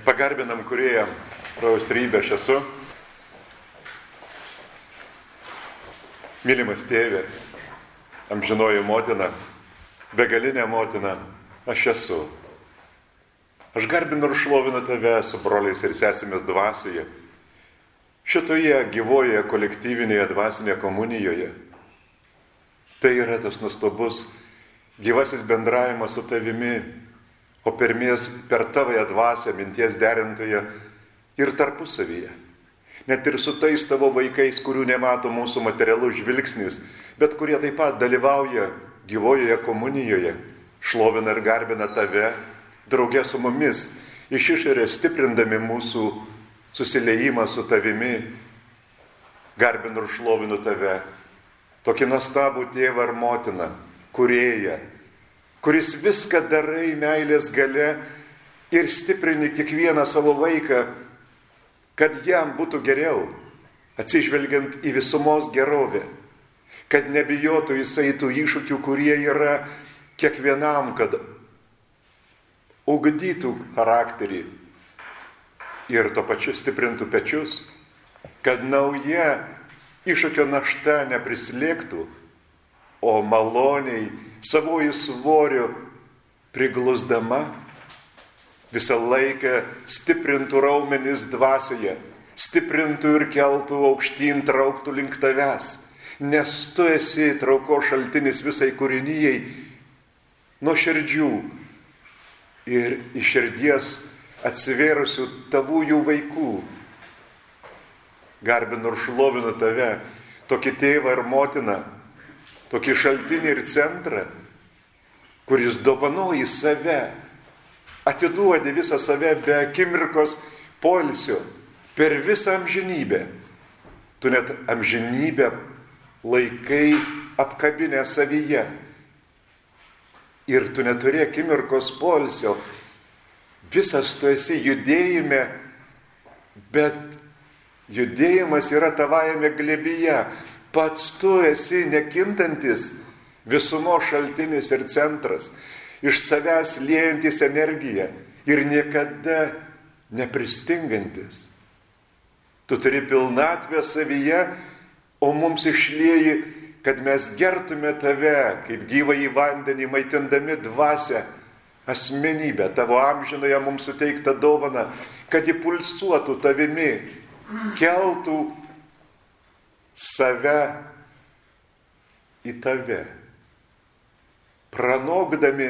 Pagarbinam Kūrėją, Rojaus Trejybę aš esu. Mylimas Tėve, amžinoji motina, begalinė motina, aš esu. Aš garbinu ir šlovinu Tave su broliais ir sesėmis dvasioje, šitoje gyvoje kolektyvinėje dvasinėje komunijoje. Tai yra tas nuostabus gyvasis bendravimas su Tavimi, o per Tavąją dvasią, minties derintoje ir tarpusavyje. Net ir su tais Tavo vaikais, kurių nemato mūsų materialus žvilgsnis, bet kurie taip pat dalyvauja gyvojoje komunijoje, šlovina ir garbina Tave, draugė su mumis, iš išorės stiprindami mūsų susiliejimą su Tavimi, garbinu ir šlovinu Tave, tokį nuostabų tėvą ir motiną, Kūrėją, kuris viską darai meilės galia ir stiprini kiekvieną savo vaiką, kad jam būtų geriau, atsižvelgiant į visumos gerovę, kad nebijotų jisai tų iššūkių, kurie yra kiekvienam, kad ugdytų charakterį ir tuo pačiu stiprintų pečius, kad nauja iššūkio našta neprislėgtų, o maloniai savojų svoriu priglusdama visą laiką stiprintų raumenis dvasioje, stiprintų ir keltų aukštyn, trauktų link Tavęs, nes Tu esi traukos šaltinis visai kūrinijai nuo širdžių ir iš širdies atsivėrusių Tavųjų vaikų. Garbinu ir šlovinu Tave, tokį tėvą ir motiną, tokį šaltinį ir centrą, kuris dovanoji save, atiduodi visą save be akimirkos poilsio per visą amžinybę. Tu net amžinybę laikai apkabinę savyje. Ir tu neturi akimirkos poilsio. Visas tu esi judėjime, bet judėjimas yra tavajame glėbyje. Pats tu esi nekintantis visumo šaltinis ir centras, iš savęs liejantis energiją ir niekada nepristingantis. Tu turi pilnatvę savyje, o mums išlieji, kad mes gertume Tave, kaip gyvąjį vandenį, maitindami dvasią, asmenybę, Tavo amžinoje mums suteiktą dovaną, kad ji pulsuotų Tavimi, keltų save į Tave, pranokdami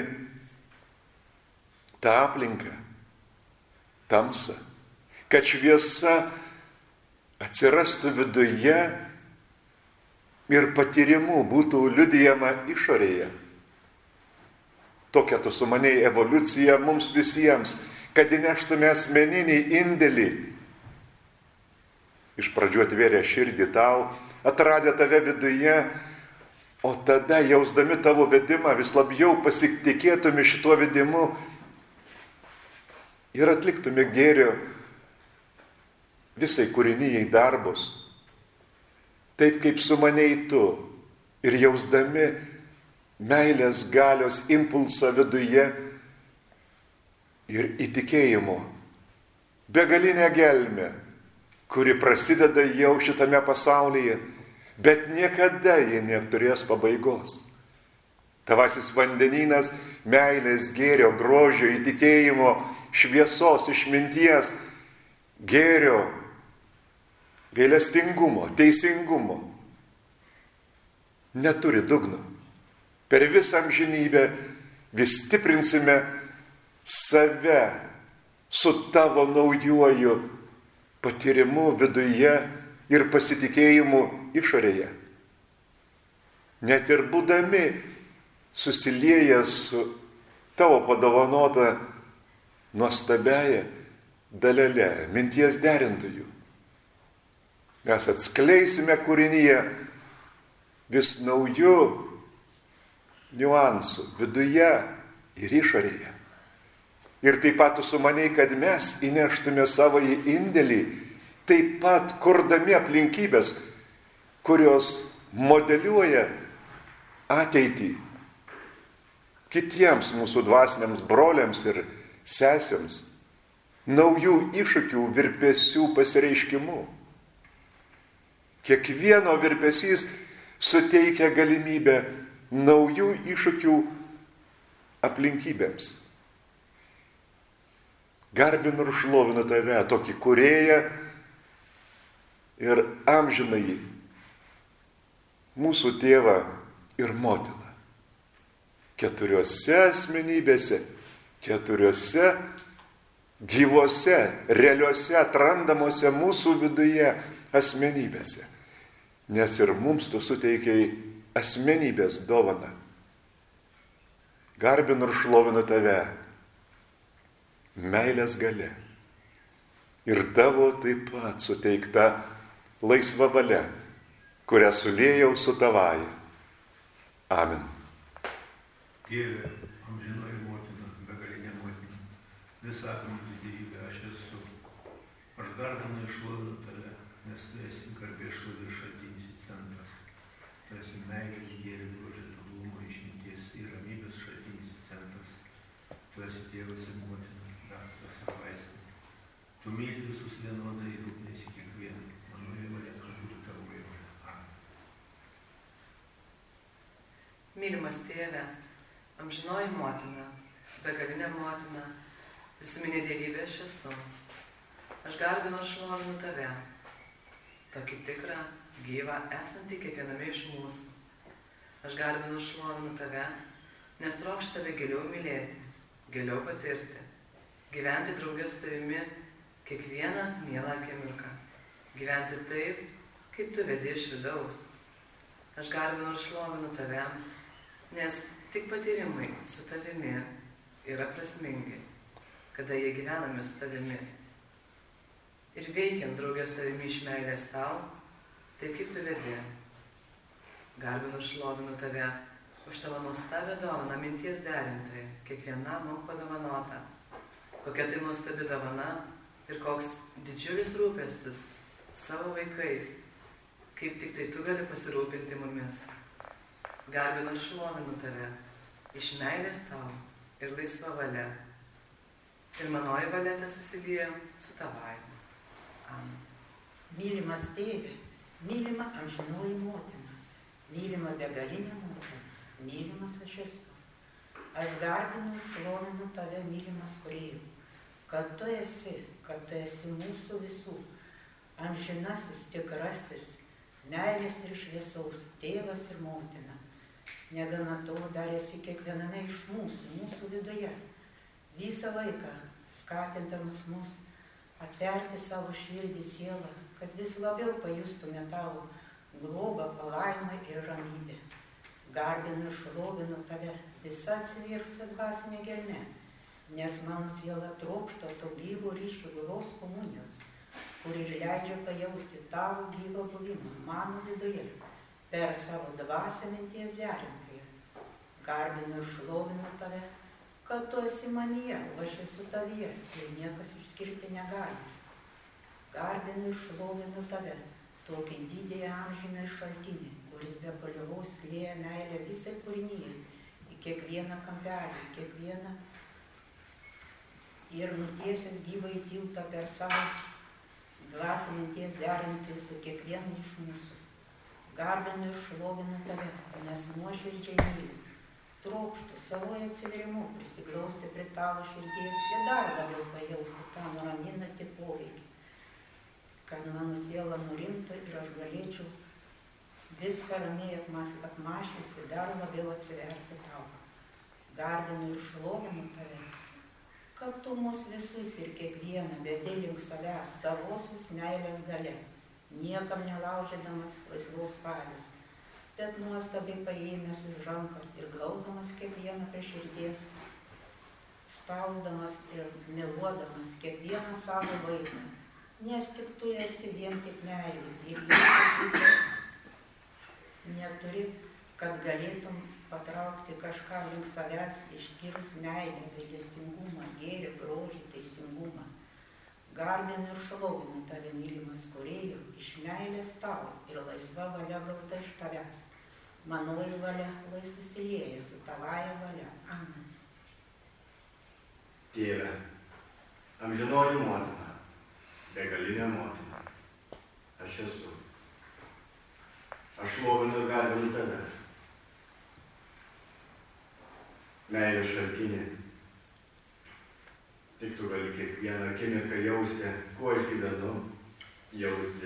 tą aplinką, tamsą, kad šviesa atsirastų viduje ir patyrimu būtų liudijama išorėje. Tokia tu sumanei evoliucija mums visiems, kad įneštume asmeninį indėlį. Iš pradžių atvėrė širdį tau, atradę Tave viduje, o tada jausdami Tavo vedimą vis labiau pasitikėtume šituo vedimu ir atliktume gėrio visai kūrinijai darbus. Taip kaip sumanei tu ir jausdami meilės galios impulsą viduje ir įtikėjimo begalinę gelmę, kuri prasideda jau šitame pasaulyje, bet niekada jie neturės pabaigos. Tavasis vandenynas meilės, gėrio, grožio, įtikėjimo, šviesos, išminties, gėrio, gailestingumo, teisingumo neturi dugno. Per visą amžinybę vis stiprinsime save su Tavo naujuoju patyrimu viduje ir pasitikėjimu išorėje. Net ir būdami susilieję su Tavo padovanota nuostabiaja dalele, minties derintojų, mes atskleisime kūrinyje vis naujų niuansų viduje ir išorėje. Ir taip pat tu sumanei, kad mes įneštume savo indėlį, taip pat kurdami aplinkybės, kurios modeliuoja ateitį kitiems mūsų dvasiniams broliams ir sesėms, naujų iššūkių, virpesių pasireiškimu. Kiekvieno virpesys suteikia galimybę naujų iššūkių aplinkybėms. Garbinu ir šlovinu tave, tokį kūrėją ir amžinąjį mūsų tėvą ir motiną. 4 asmenybėse, 4 gyvose, realiuose, atrandamuose mūsų viduje asmenybėse. Nes ir mums tu suteikiai asmenybės dovaną. Garbinu ir šlovinu tave meilės galia. Ir tavo taip pat suteikta laisva valia, kurią suliejau su tavaja. Amen. Dieve, amžinoji motina, begalinė motina, visą apimanti dievybė aš esu. Aš garbinu ir šlovinu tave, nes tu esi garbės šlovės šaltinis ir centras. Tu esi meilės, gėrio, grožio, tobulumo, išminties ir ramybės šaltinis ir centras. Tu esi tėvas ir motina, daktaras ir vaistinė. Tu myli visus vienodai ir rūpiniesi kiekvieną. Mano valia, kad būtų tavo valia. Amen. Mylimas tėve, amžinoji motina, begalinė motina, visuminė dievybė aš esu. Aš garbinu ir šlovinu tave, tokį tikrą, gyvą, esantį kiekviename iš mūsų. Aš garbinu ir šlovinu tave, nes trokštu tave giliau mylėti, giliau patirti, gyventi drauge su tavimi kiekvieną mielą akimirką, gyventi taip, kaip tu vedi iš vidaus. Aš garbinu ir šlovinu tave, nes tik patyrimai su tavimi yra prasmingi, kada jie gyvename su tavimi. Ir veikiant draugės tavimi iš meilės tau, taip kaip tu vedi. Garbinu ir šlovinu tave už tavo nuostabią dovaną minties derintai, kiekvienam man padovanota. Kokia tai nuostabi dovana ir koks didžiulis rūpestis savo vaikais, kaip tik tai tu gali pasirūpinti mumis. Garbinu ir šlovinu tave iš meilės tau ir laisva valia. Ir manoji valia susilieja su tavai. Amen. Mylimas tėve, mylima amžinoji motina, mylima begalinė motina, mylimas aš esu. Aš garbinu ir šlovinu tave, mylimas kūrėjau, kad tu esi mūsų visų, amžinasis, tikrasis, meilės ir šviesaus, tėvas ir motina. Negana to dar esi kiekviename iš mūsų viduje, visą laiką skatindamas mus atverti savo širdį, sielą, kad vis labiau pajustume tavo globą, palaimą ir ramybę. Garbinu ir šlovinu tave visą atsivyrusią dvasinę gelmę, nes mano siela trokšta to gyvo ryšio, gyvos komunijos, kur ir leidžia pajausti tavo gyvą buvimą mano viduje per savo dvasią minties derintoje. Garbinu ir šlovinu tave, kad tu esi manyje, o aš esu tavyje ir niekas išskirti negali. Garbinu ir šlovinu tave, tokį didįjį amžiną šaltinį, kuris be paliovos lieja meilę visai kūrinyje, į kiekvieną kampelį, kiekvieną ir nutiesęs gyvąjį tiltą per savo dvasią minties derinti su kiekvienu iš mūsų. Garbinu ir šlovinu tave, nes nuoširdžiai myliu. Trokštų savoje atsivėrimu prisiglausti prie tavo širdies ir dar labiau pajausti tą nuraminantį poveikį, kad mano siela nurimtų ir aš galėčiau viską ramiai apmąsčiusi dar labiau atsiverti tau. Garbinu ir šlovinu tave, kad tu mus visus ir kiekvieną vedi link savęs savosios meilės galia, niekam nelaužydamas laisvos valios, bet nuostabiai paėmęs už rankas ir glausdamas kiekvieną prie širdies, spausdamas ir myluodamas kiekvieną savo vaiką, nes tik tu esi vien tik meilė ir neturi, kad galėtum patraukti kažką link savęs išskyrus meilę, gailestingumą, gėrį, grožį, teisingumą. Garbinu ir šlovinu tave, mylimas kūrėjau, iš meilės tau ir laisva valia gauta iš tavęs. Manoji valia lai susilieja su tavaja valia. Amen. Tėve, Amžinoji motina, begalinė motina, aš esu. Aš šlovinu ir garbinu tave. Meilės šaltinė. Tik tu gali kiekvieną akimirką jausti, kuo aš gyvenu, jausti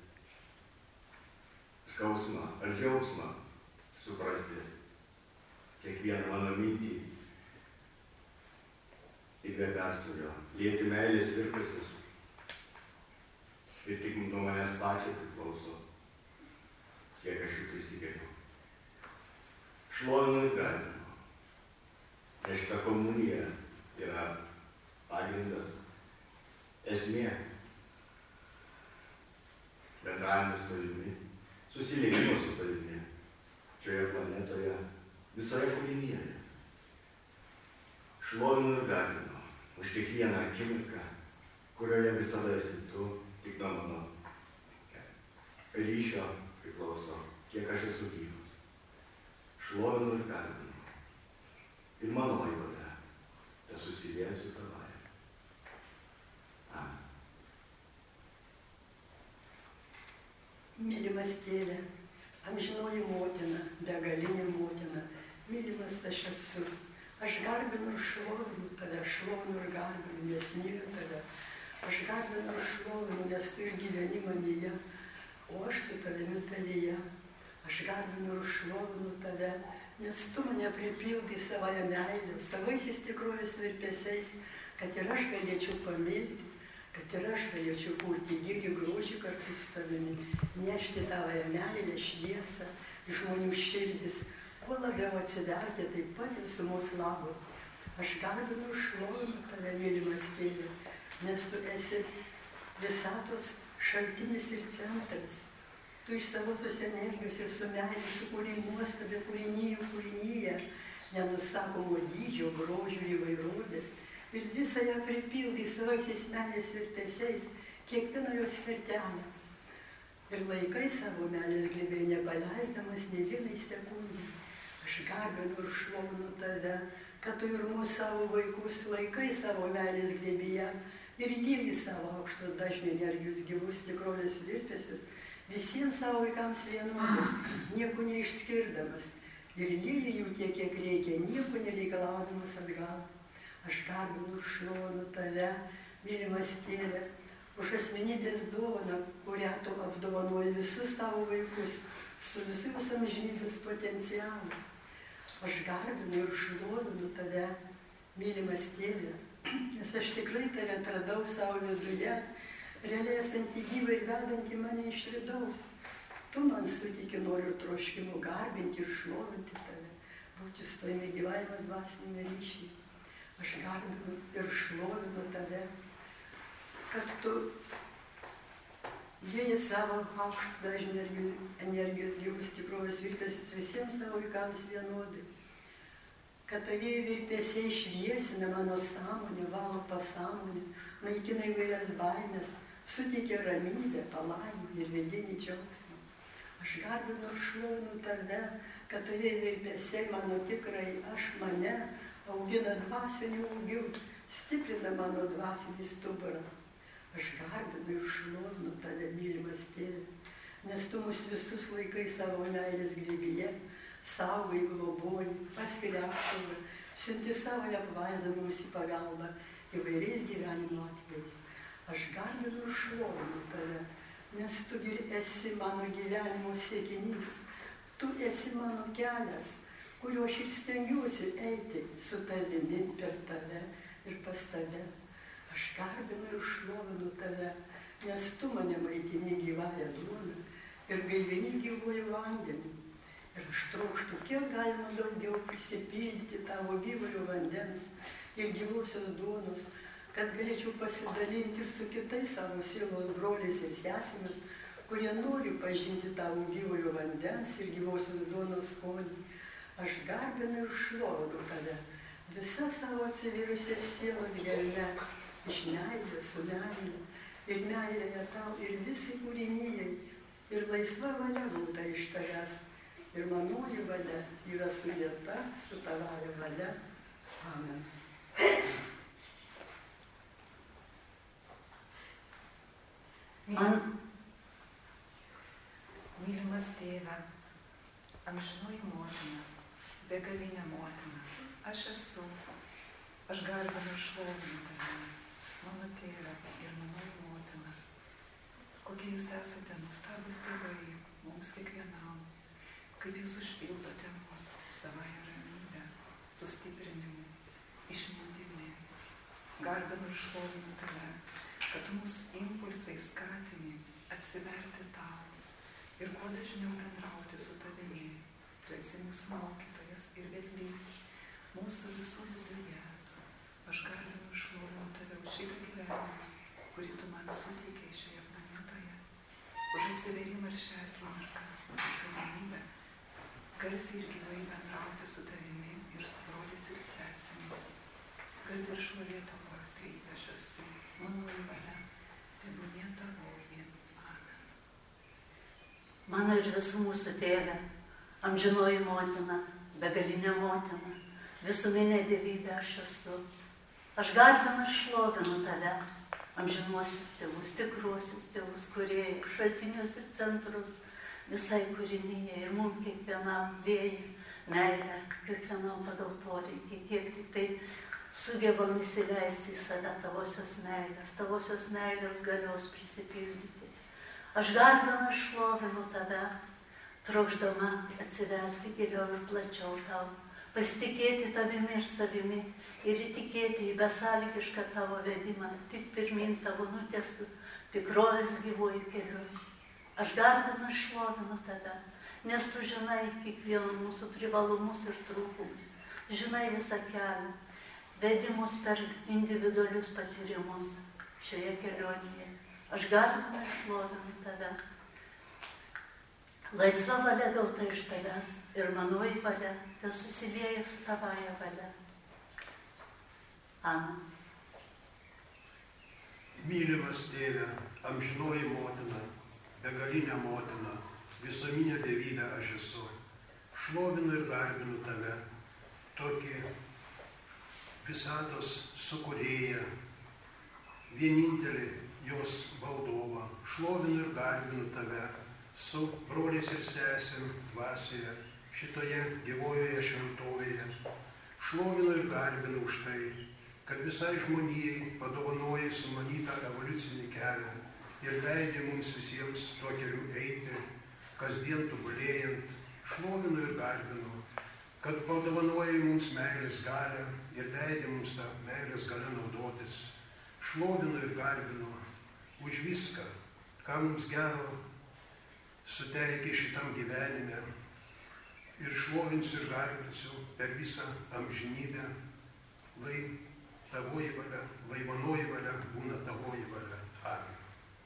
skausmą ar džiaugsmą, suprasti kiekvieną mano mintį ir be perstojo, lieti meilės virpesius. Ir tik nuo manęs pačio priklauso, kiek aš jų prisigeriu. Šlovinu ir garbinu. Nes šita komunija yra pagrindas, esmė, bendravimas su tavimi, susiliejimas su tavimi, šioje planetoje, visoje kūrinyje. Šlovinu ir garbinu už kiekvieną akimirką, kurioje visada esi tu, tik nuo mano ryšio priklauso, kiek aš esu gyvas. Šlovinu ir garbinu. Ir mano laikote, te susiliesiu tavąją. Amen. Mylimas tėve, amžinoji motina, begalinė motina, mylimas aš esu. Aš garbinu ir šlovinu tave, šlovinu ir garbinu, nes myliu tave. Aš garbinu ir šlovinu, nes tu ir gyveni manyje, o aš su tavimi tavyje. Aš garbinu ir šlovinu tave, nes tu mane pripildai savąją meilę, savaisiais tikrovės virpesiais, kad ir aš galėčiau pamilti, kad ir aš galėčiau kurti gėrį grožį kartu su tavimi, nešti tavąją meilę, šviesą, žmonių širdis, kuo labiau atsiverti taip pat ir su mūsų labo. Aš garbinu ir šlovinu tave, mylimas tėve, nes tu esi visatos šaltinis ir centras. Tu iš savosios energijos ir su meilė sukūrei nuostabę kūrinyje, nenusakomo dydžio, grožio ir įvairovės, ir visą ją pripildai savaisiais meilės virpesiais, kiekvieną jos kertelę. Ir laikai savo meilės glėbiai nepaleisdamas nei vienai sekundį. Aš garbinu ir šlovinu tave, kad tu ir mūsų savo vaikus laikai savo meilės glėbyje ir lieji savo aukšto dažnio energijos gyvus tikrovės virpesius, visiems savo vaikams vienodai, nieko neišskirdamas, ir lieji jų tiek, kiek reikia, nieko nereikalaudamas atgal. Aš garbinu ir šlovinu tave, mylimas tėve, už asmenybės dovaną, kurią tu apdovanoji visus savo vaikus, su visus amžinybės potencialu. Aš garbinu ir šlovinu tave, mylimas tėve, nes aš tikrai tave atradau savo viduje, realiai esantį gyvą ir vedantį mane iš vidaus. Tu man suteiki noriu ir troškimų garbinti ir šlovinti tave, būti su tavimi gyvavimo dvasinėme ryšyje. Aš garbinu ir šlovinu tave, kad tu lieji savo aukštą dažnio energijos gyvus tikrovės virpesius visiems savo vaikams vienodai. Kad tavieji virpesiai šviesina mano sąmonę, valo pasąmonę, naikina įvairias baimės, suteikia ramybę, palaimą ir vidinį džiaugsmą. Aš garbinu ir šlovinu tave, kad tavieji virpesiai mano tikrai aš mane augina dvasiniu ūgiu, stiprina mano dvasinį stuburą. Aš garbinu ir šlovinu tave, mylimas tėve, nes tu mus visus laikai savo meilės glėbyje, saugai, globoji, paskiri apsaugą, siunti savo apvaizdą mums į pagalbą įvairiais gyvenimo atvejais. Aš garbinu ir šlovinu tave, nes tu esi mano gyvenimo siekinys, tu esi mano kelias, kuriuo aš ir stengiuosi eiti su tavimi, per tave ir pas tave. Aš garbinu ir šlovinu tave, nes tu mane maitini gyvąją duoną ir gaivini gyvuoju vandeniu. Ir aš trokštu, kiek galima daugiau prisipildyti tavo gyvojo vandens ir gyvosios duonos, kad galėčiau pasidalinti ir su kitais savo sielos broliais ir sesėmis, kurie nori pažinti tavo gyvojo vandens ir gyvosios duonos skonį. Aš garbinu ir šlovinu tave, visą savo atsivyrusią sielos gelme, iš meilės su meilė, ir meilėje tau, ir visai kūrinyjei, ir laisva valia būta iš tavęs. Ir manoji valia yra sulieta su tavąja valia. Amen. Mylimas tėve, amžinoji motina, begalinė motina, aš esu, aš garbinu ir šlovinu tave, mano tėve ir mano motina. Kokie jūs esate nuostabūs tėvai mums kiekvienam, kaip jūs užpildote mus savąją ramybę, sustiprinimu, išmintimi. Garbinu ir šlovinu tave, kad tu mūsų impulsai skatini atsiverti tau ir kuo dažniau bendrauti su tavimi. Tu esi mūsų mokytojas ir vedlys mūsų visų viduje. Aš garbinu ir šlovinu tave už šitą gyvenimą, kurį tu man suteikei šioje planetoje, už atsiverimą ir šią akimirką, už galimybę garsiai ir gyvai bendrauti su tavimi ir su broliais ir sesėmis. Kad ir šlovė tavo skrypė aš esu, mano valia, tebūnie tavoji. Amen. Mano ir visų mūsų tėve, amžinoji motina, begalinė motina, visuminė dievybė aš esu. Aš garbinu ir šlovinu tave, amžinuosius tėvus, tikruosius tėvus, kurie šaltinius ir centrus visai kūrinyje ir mums kiekvienam vėjai, meilę, kiekvienam pagal poreikį, kiek tik tai sugebam įsileisti į save tavosios meilės galios prisipildyti. Aš garbinu ir šlovinu tave, trokšdama atsiverti giliau ir plačiau tau, pasitikėti tavimi ir savimi ir įtikėti į besąlygišką tavo vedimą, tik pirmin tavo nutiestų tikrovės gyvuoju keliu. Aš garbinu ir šlovinu tave, nes tu žinai kiekvieno mūsų privalumus ir trūkumus, žinai visą kelią, vedi mus per individualius patyrimus šioje kelionėje. Aš garbinu ir šlovinu tave. Laisva valia gauta iš tavęs ir manoji valia, te susilieja su tavaja valia. Amen. Mylimas tėve, amžinoji motina, begalinė motina, visuminė dievybė aš esu. Šlovinu ir garbinu tave, tokį visatos sukūrėją, vienintelį jos valdovą. Šlovinu ir garbinu tave su broliais ir sesėm dvasioje, šitoje gyvojoje šventovėje. Šlovinu ir garbinu už tai, kad visai žmonijai padovanojai sumanytą evoliucinį kelią ir leidai mums visiems tuo keliu eiti, kasdien tobulėjant. Šlovinu ir garbinu, kad padovanojai mums meilės galią ir leidai mums tą meilės galią naudotis. Šlovinu ir garbinu už viską, ką mums gero suteikė šitam gyvenime, ir šlovinsiu ir garbinsiu per visą amžinybę, lai tavoji valia, lai manoji valia būna tavoji valia. Amen.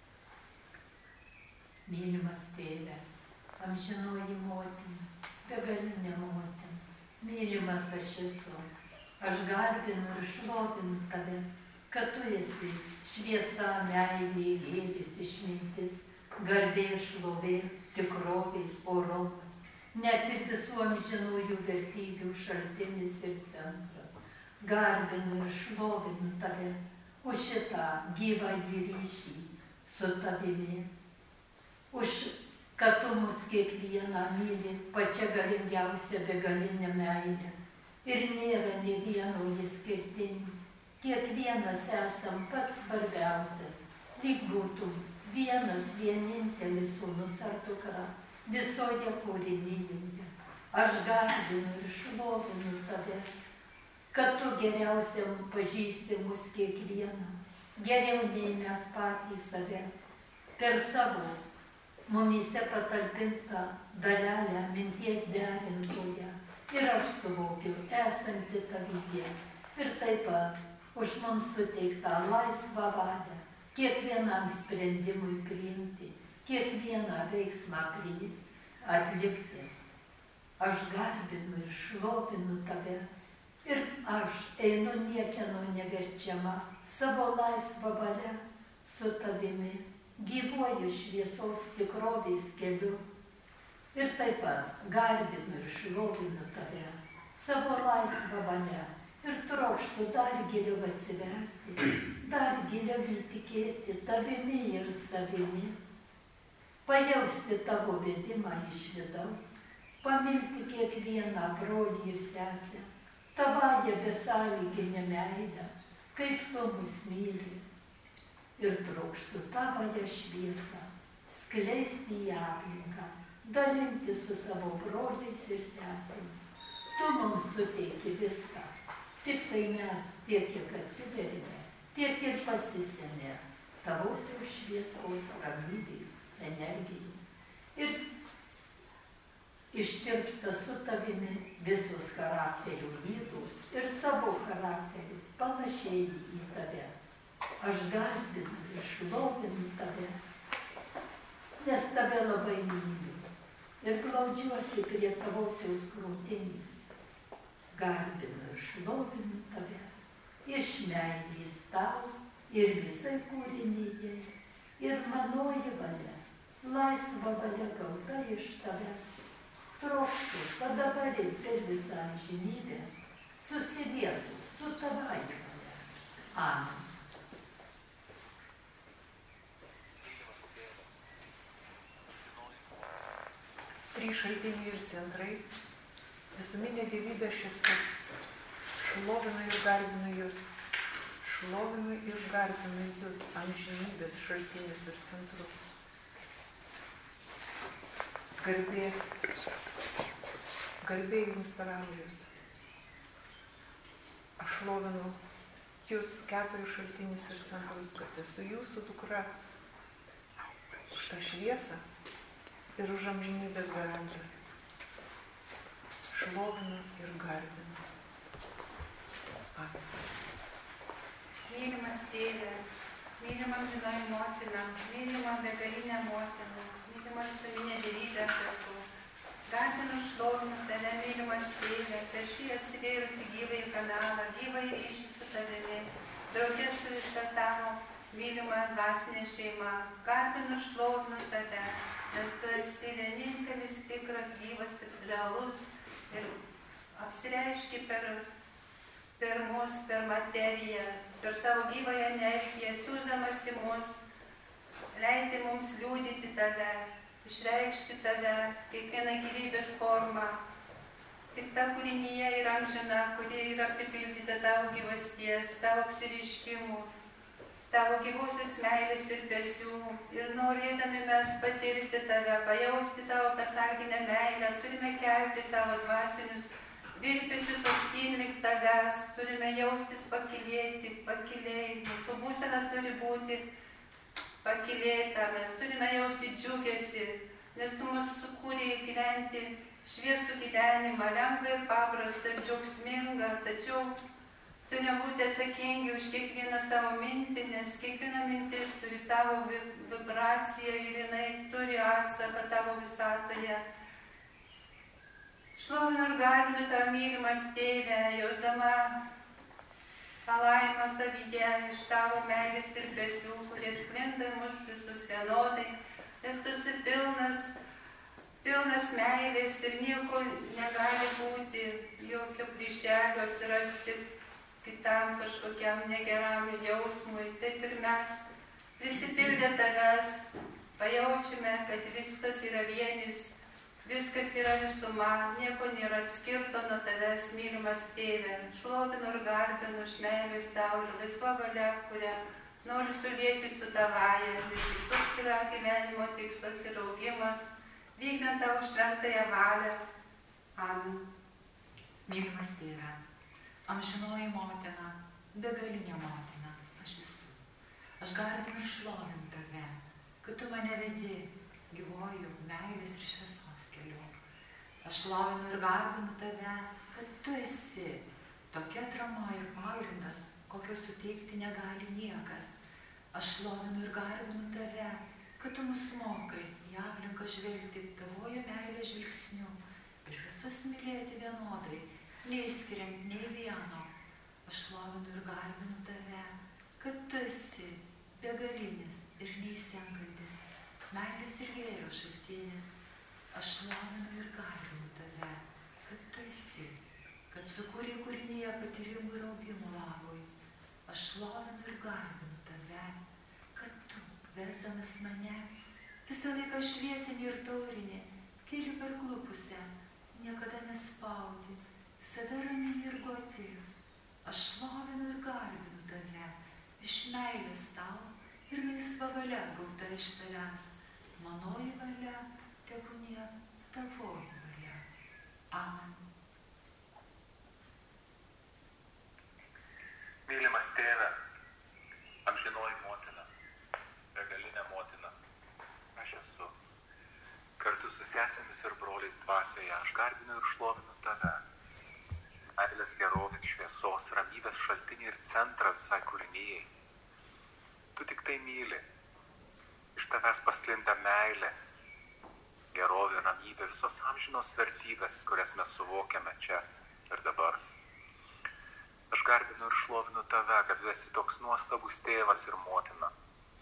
Mylimas tėve, amžinoji motina, begalinė motina, mylimas aš esu, aš garbinu ir šlovinu tave, kad tu esi šviesa, meilė, gėris, išmintis, garbė, šlovė, tikrovė, orumas, net ir visų amžinųjų vertybių šaltinis ir centras. Garbinu ir šlovinu tave už šitą gyvąjį ryšį su tavimi, už kad tu mus kiekvieną myli pačia galingiausia begalinė meilė ir nėra nė vieno išskirtinio. Kiekvienas esam pats svarbiausias, lyg būtų vienas vienintelis sūnus ar dukra visoje kūrinyje. Aš garbinu ir šlovinu tave, kad tu geriausiam pažįsti mus kiekvieną, geriau nei mes patys save, per savo mumyse patalpintą dalelę minties derintoje. Ir aš suvokiu esanti tavyje ir taip pat už mums suteiktą laisvą valią, kiekvienam sprendimui priimti, kiekvieną veiksmą atlikti. Aš garbinu ir šlovinu tave ir aš einu niekieno neverčiama savo laisvą valią su tavimi, gyvuoju šviesos tikrovės keliu ir taip pat garbinu ir šlovinu tave savo laisvą valią ir trokštų dar giliau atsiverti, dar giliau įtikėti patikėti tavimi ir savimi, pajausti tavo vedimą iš vidaus, pamilti kiekvieną brolį ir sesę, tavąją besąlyginę meilę, kaip tu mus myli. Ir trokštų tavąją šviesą skleisti į aplinką, dalinti su savo broliais ir sesėmis. Tu mums suteiki viską, tik tai mes tiek, kiek atsiverime, tiek ir pasisėmė tavosios šviesos, ramybės, energijos. Ir ištirpsta su tavimi visos charakterių ydos ir savo charakterių panašiai į tave. Aš garbinu ir šlovinu tave, nes tave labai myliu ir glaudžiuosi prie tavosios krūtinės. Garbinu ir šlovinu tave iš meilės tau ir visai kūrinijai ir manoji valia, laisva valia gauta iš tavęs. Trokštų, kad dabar ir per visą amžinybę susilietų su tavąja valia. Amen. Trys šaltiniai ir centrai, visuminė dievybė aš esu, šlovinu ir garbinu jūs, šlovinu ir garbinu jūs, amžinybės šaltinius ir centrus. Garbė jums per amžius. Aš šlovinu jūs keturis šaltinius ir centrus, kad esu jūsų dukra už tą šviesą ir už amžinybės garantiją. Šlovinu ir garbinu. Amen. Mylimas tėve, mylima amžinoji motina, mylima begalinė motina, mylima visuminė dievybė aš esu. Garbinu, šlovinu tave, mylimas tėve, per šį atsivėrusi gyvąjį kanalą, gyvąjį ryšį su tavimi, drauge su visa tavo mylima dvasinė šeima. Garbinu, šlovinu tave, nes tu esi vienintelis tikras, gyvas ir realus ir apsireiški per mus, per materiją, per savo gyvąją energiją, siūsdamas į mus, leidi mums liūdyti tave, išreikšti tave, kiekvieną gyvybės formą. Tik ta kūrinyje yra amžina, kurie yra pripildyta tavo gyvasties, tavo apsireiškimų, tavo gyvosios meilės virpesių. Ir norėdami mes patirti tave, pajausti tavo besąlyginę meilę, turime kelti savo dvasinius virpesius aukštyn link tavęs, turime jaustis pakylėti, pakylėjimų. Mūsų būsena turi būti pakylėta, mes turime jausti džiugesį, nes tu mus sukūrei gyventi šviesų gyvenimą, lengvą ir paprastą ir džiaugsmingą, tačiau turime būti atsakingi už kiekvieną savo mintį, nes kiekviena mintis turi savo vibraciją ir jinai turi atsaką tavo visatoje. Šlovinu ir garbinu tavo mylimas tėve, jausdama palaimą savyje iš tavo meilės virpesių, kurie sklinda mus visus vienodai, nes tu esi pilnas meilės ir nieko negali būti, jokio plyšelio atsirasti kitam kažkokiam negeram jausmui. Taip ir mes prisipildę tavęs pajaučiame, kad viskas yra vienis, viskas yra visuma, nieko nėra atskirto nuo tavęs, mylimas tėve. Šlovinu ir garbinu iš meilės tau ir laisva valia, kurią noriu sulieti su tavaja. Ir toks yra gyvenimo tikslas ir augimas, vykdant tavo šventąją valią. Amen. Mylimas tėve, amžinoji motina, begalinė motina, aš esu. Aš garbinu ir šlovinu tave, kad tu mane vedi gyvojų meilės ir šviesos keliu. Aš šlovinu ir garbinu tave, kad tu esi tokia atrama ir pagrindas, kokio suteikti negali niekas. Aš šlovinu ir garbinu tave, kad tu mus mokai į aplinką žvelgti tavojo meilės žvilgsniu ir visus mylėti vienodai, neįskiriant nei vieno. Aš šlovinu ir garbinu tave, kad tu esi begalinis ir neįsenkantis, meilės ir gėrio šaltinis. Aš šlovinu ir garbinu tave, kad tu esi, kad sukūrei kūrinyje patyrimų ir augimo labui. Aš šlovinu ir garbinu tave, matydamas mane, visą laiką šviesinį ir taurinį, keli perklupusią, niekada nespaudi, visada raminį ir goti. Aš šlovinu ir garbinu tave, iš meilės tau ir laisva valia gauta iš tavęs. Manoji valia, tebūnie tavoji valia. Amen. Mylimas tėve, amžinoji motina, begalinė motina, aš esu. Kartu su sesėmis ir broliais dvasioje aš garbinu ir šlovinu tave. Meilės gerovės, šviesos, ramybės šaltinį ir centrą visai kūrinijai. Tu tik tai myli. Iš tavęs pasklinda meilė, gerovė, ramybė, visos amžinos vertybės, kurias mes suvokiame čia ir dabar. Aš garbinu ir šlovinu tave, kad tu esi toks nuostabus tėvas ir motina.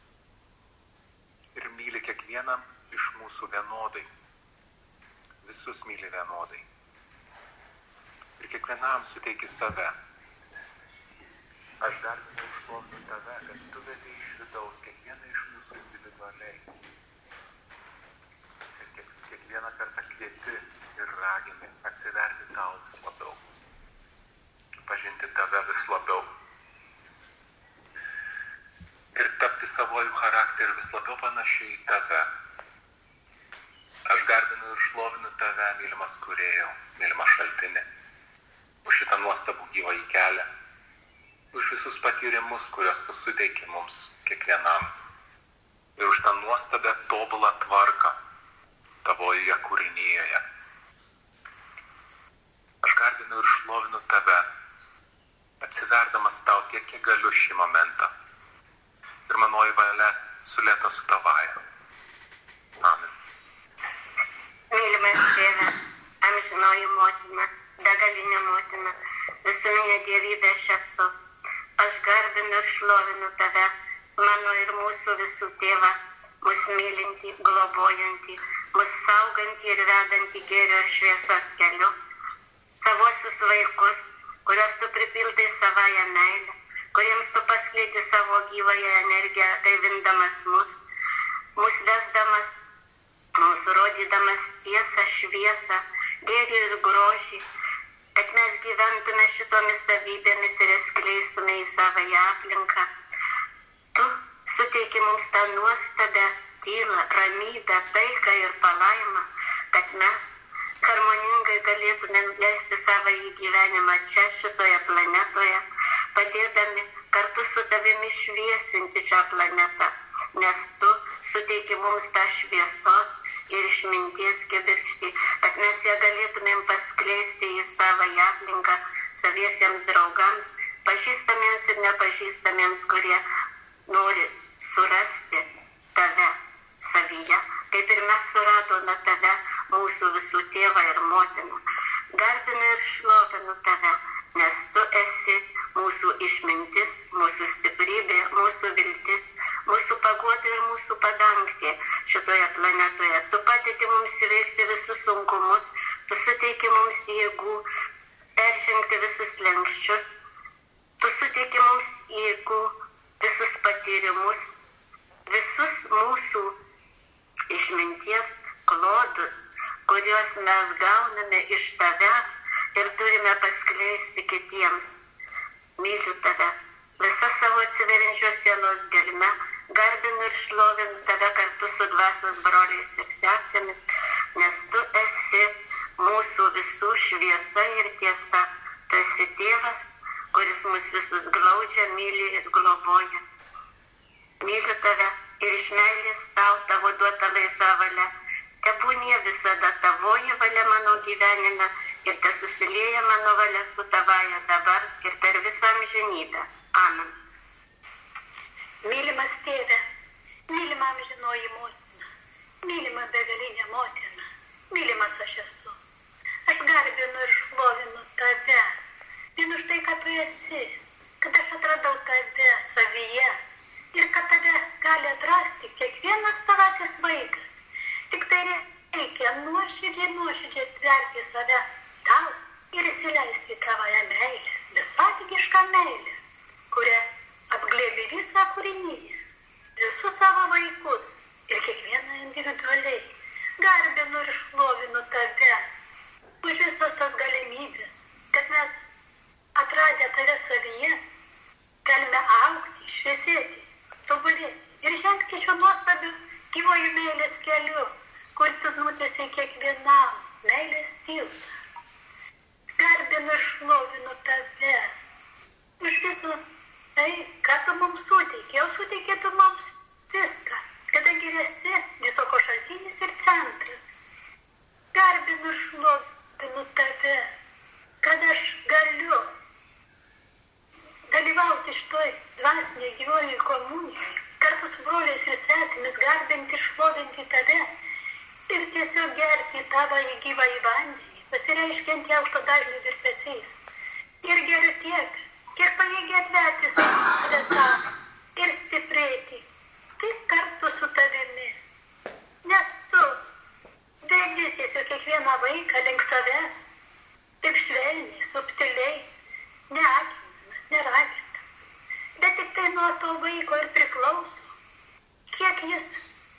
Ir myli kiekvieną iš mūsų vienodai. Visus myli vienodai. Ir kiekvienam suteiki save. Aš garbinu ir šlovinu tave, kad tu vedi iš vidaus kiekvieną iš mūsų individualiai. Ir kiekvieną kartą kvieti ir ragini atsiverti tau vis labiau. Pažinti tave vis labiau. Ir tapti savojų charakterį vis labiau panašiai į tave. Aš garbinu ir šlovinu tave, mylimas kūrėjau, mylimas šaltinį, už šitą nuostabų gyvąjį kelią, už visus patyrimus, kuriuos tu suteiki mums kiekvienam, ir už tą nuostabę tobulą tvarką tavoje kūrinyje. Aš garbinu ir šlovinu tave, atsiverdamas tau tiek, kiek galiu šį momentą. Ir manoji valia sulėta su tavaja. Amen. Mylimas tėve, amžinoji motina, begalinė motina, visuminė dievybė aš esu. Aš garbinu ir šlovinu tave, mano ir mūsų visų tėvą, mus mylinti, globojantį, mus saugantį ir vedantį gėrio ir šviesos keliu. Savuosius vaikus, kuriuos tu pripildai savąją meilę, kuriems tu paskleidi savo gyvąją energiją, gaivindamas mus vesdamas, mūsų rodydamas tiesą, šviesą, gėrį ir grožį, kad mes gyventume šitomis savybėmis ir skleistume į savąją aplinką. Tu suteiki mums tą nuostabę, tylą, ramybę, taiką ir palaimą, kad mes harmoningai galėtumėm leisti savąjį gyvenimą čia, šitoje planetoje, padėdami kartu su tavimi šviesinti šią planetą, nes tu suteiki mums tą šviesos ir išminties kibirkštį, kad mes ją galėtumėm paskleisti į savąją aplinką saviesiems draugams, pažįstamiems ir nepažįstamiems, kurie nori surasti tave savyje, kaip ir mes suradome tave, mūsų visų tėvą ir motiną. Garbinu ir šlovinu tave, nes tu esi mūsų išmintis, mūsų stiprybė, mūsų viltis, mūsų paguoda ir mūsų padangtė šitoje planetoje. Tu padedi mums įveikti visus sunkumus, tu suteiki mums jėgų peržengti visus slenkščius, tu suteiki mums jėgų visus patyrimus, visus mūsų išminties klodus, kuriuos mes gauname iš tavęs ir turime paskleisti kitiems. Myliu tave, visą savo atsiveriančios sielos gelme, garbinu ir šlovinu tave kartu su dvasios broliais ir sesėmis, nes tu esi mūsų visų šviesa ir tiesa. Tu esi tėvas, kuris mus visus glaudžia, myli ir globoja. Myliu tave ir iš meilės tavo duota laisva valia. Tebūnie visada tavoji valia mano gyvenime ir te susilieja mano valia su tavaja dabar ir per visą amžinybę. Amen. Mylimas tėve, mylima amžinoji motina, mylima begalinė motina, mylimas aš esu. Aš garbinu ir šlovinu tave, vien už tai, kad tu esi, kad aš atradau tave savyje ir kad tave gali atrasti kiekvienas tavasis vaikas. Tik tai reikia nuoširdžiai tverti save tau ir įsileisti į tavąją meilę, besąlygišką meilę, kurią apglėbi visą kūrinyje, visus savo vaikus, garbinu ir šlovinu tave už visas tas galimybės, kad mes atradę tave savyje galime augti, šviesėti, tobulėti ir žengti šiuo nuostabiu gyvoju meilės keliu, kur tu nutiesi kiekvienam meilės tiltą. Garbinu ir šlovinu tave už visą tai, ką tu mums suteikė, jau suteikė tu mums viską, kadangi esi viso ko šaltinis ir centras. Garbinu ir šlovinu tave, kad aš galiu dalyvauti šitoj dvasinėje gyvojoje komunijoje, kartu su broliais ir sesėmis garbinti ir šlovinti tave ir tiesiog gerti tavo į gyvą į vandenį, pasireiškiant aukšto dažnio virpesiais. Ir geriu tiek, kiek pajėgia atverti save tau ir stiprėti tik kartu su tavimi. Nes tu vedi tiesiog kiekvieną vaiką link savęs, taip švelniai, subtiliai, neakinamas, neragintas. Bet tik tai nuo to vaiko ir priklauso, kiek jis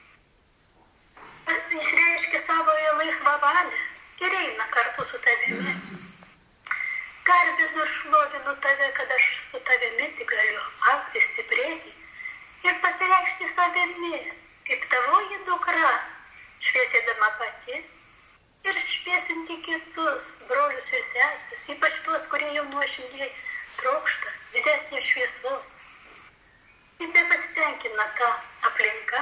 išreiškia savo laisvą valią ir eina kartu su tavimi. Garbinu ir šlovinu tave, kad aš su tavimi tik galiu augti, stiprėti ir pasireikšti savimi, kaip tavoji dukra, šviesėdama pati ir šviesinti kitus, brolius ir seses, ypač tuos, kurie jau nuoširdžiai trokšta didesnės šviesos. Ir nepasitenkina ta aplinka,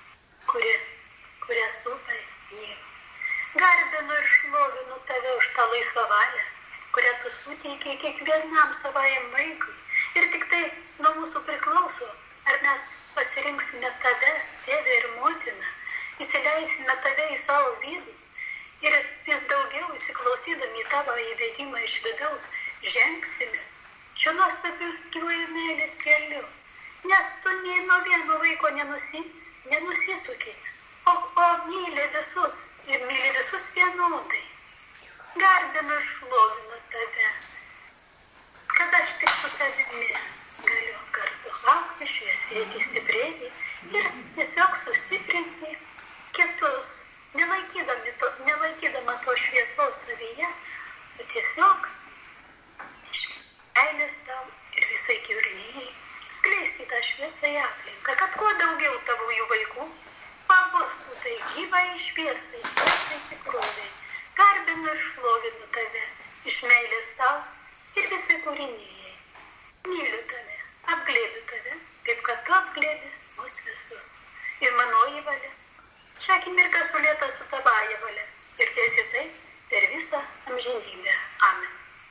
kurią supa jį. Garbinu ir šlovinu tave už tą laisvą valią, kurią tu suteikė kiekvienam savajam vaikui. Ir tik tai nuo mūsų priklauso, ar mes pasirinksime tave, tėvę ir motiną, įsileisime tave į savo vidų ir vis daugiau įsiklausydami į tavo įvedimą iš vidaus žengsime šiuo nuostabiu gyvojo meilės keliu. Nes tu nei nuo vieno vaiko nenusisuki, o myli visus ir myli visus vienodai. Garbinu ir šlovinu tave, kad aš tik su tavimi galiu kartu augti, šviesėti, stiprėti ir tiesiog sustiprinti kitus, nelaikydama to šviesos savyje, o tiesiog iš meilės tau ir visai gyvūnijai skleisti tą šviesą į aplinką, kad kuo daugiau tavųjų vaikų pabustų tai gyvai šviesai, tai tikrovai. Garbinu ir šlovinu tave iš meilės tau ir visai kūrinijai. Myliu tave, apglėbiu tave, kaip kad tu apglėbi mus visus. Ir manoji valia, šią akimirką sulėta su tavąja valia. Ir tiesiai tai per visą amžinybę. Amen.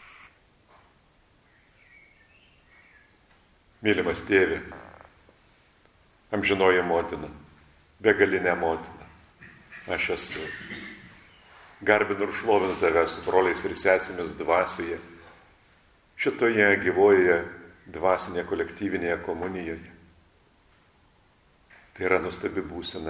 Mylimas tėve, amžinoji motina, begalinė motina, aš esu. Garbinu ir šlovinu tave su broliais ir sesėmis dvasioje, šitoje gyvoje dvasinėje kolektyvinėje komunijoje. Tai yra nuostabi būsena,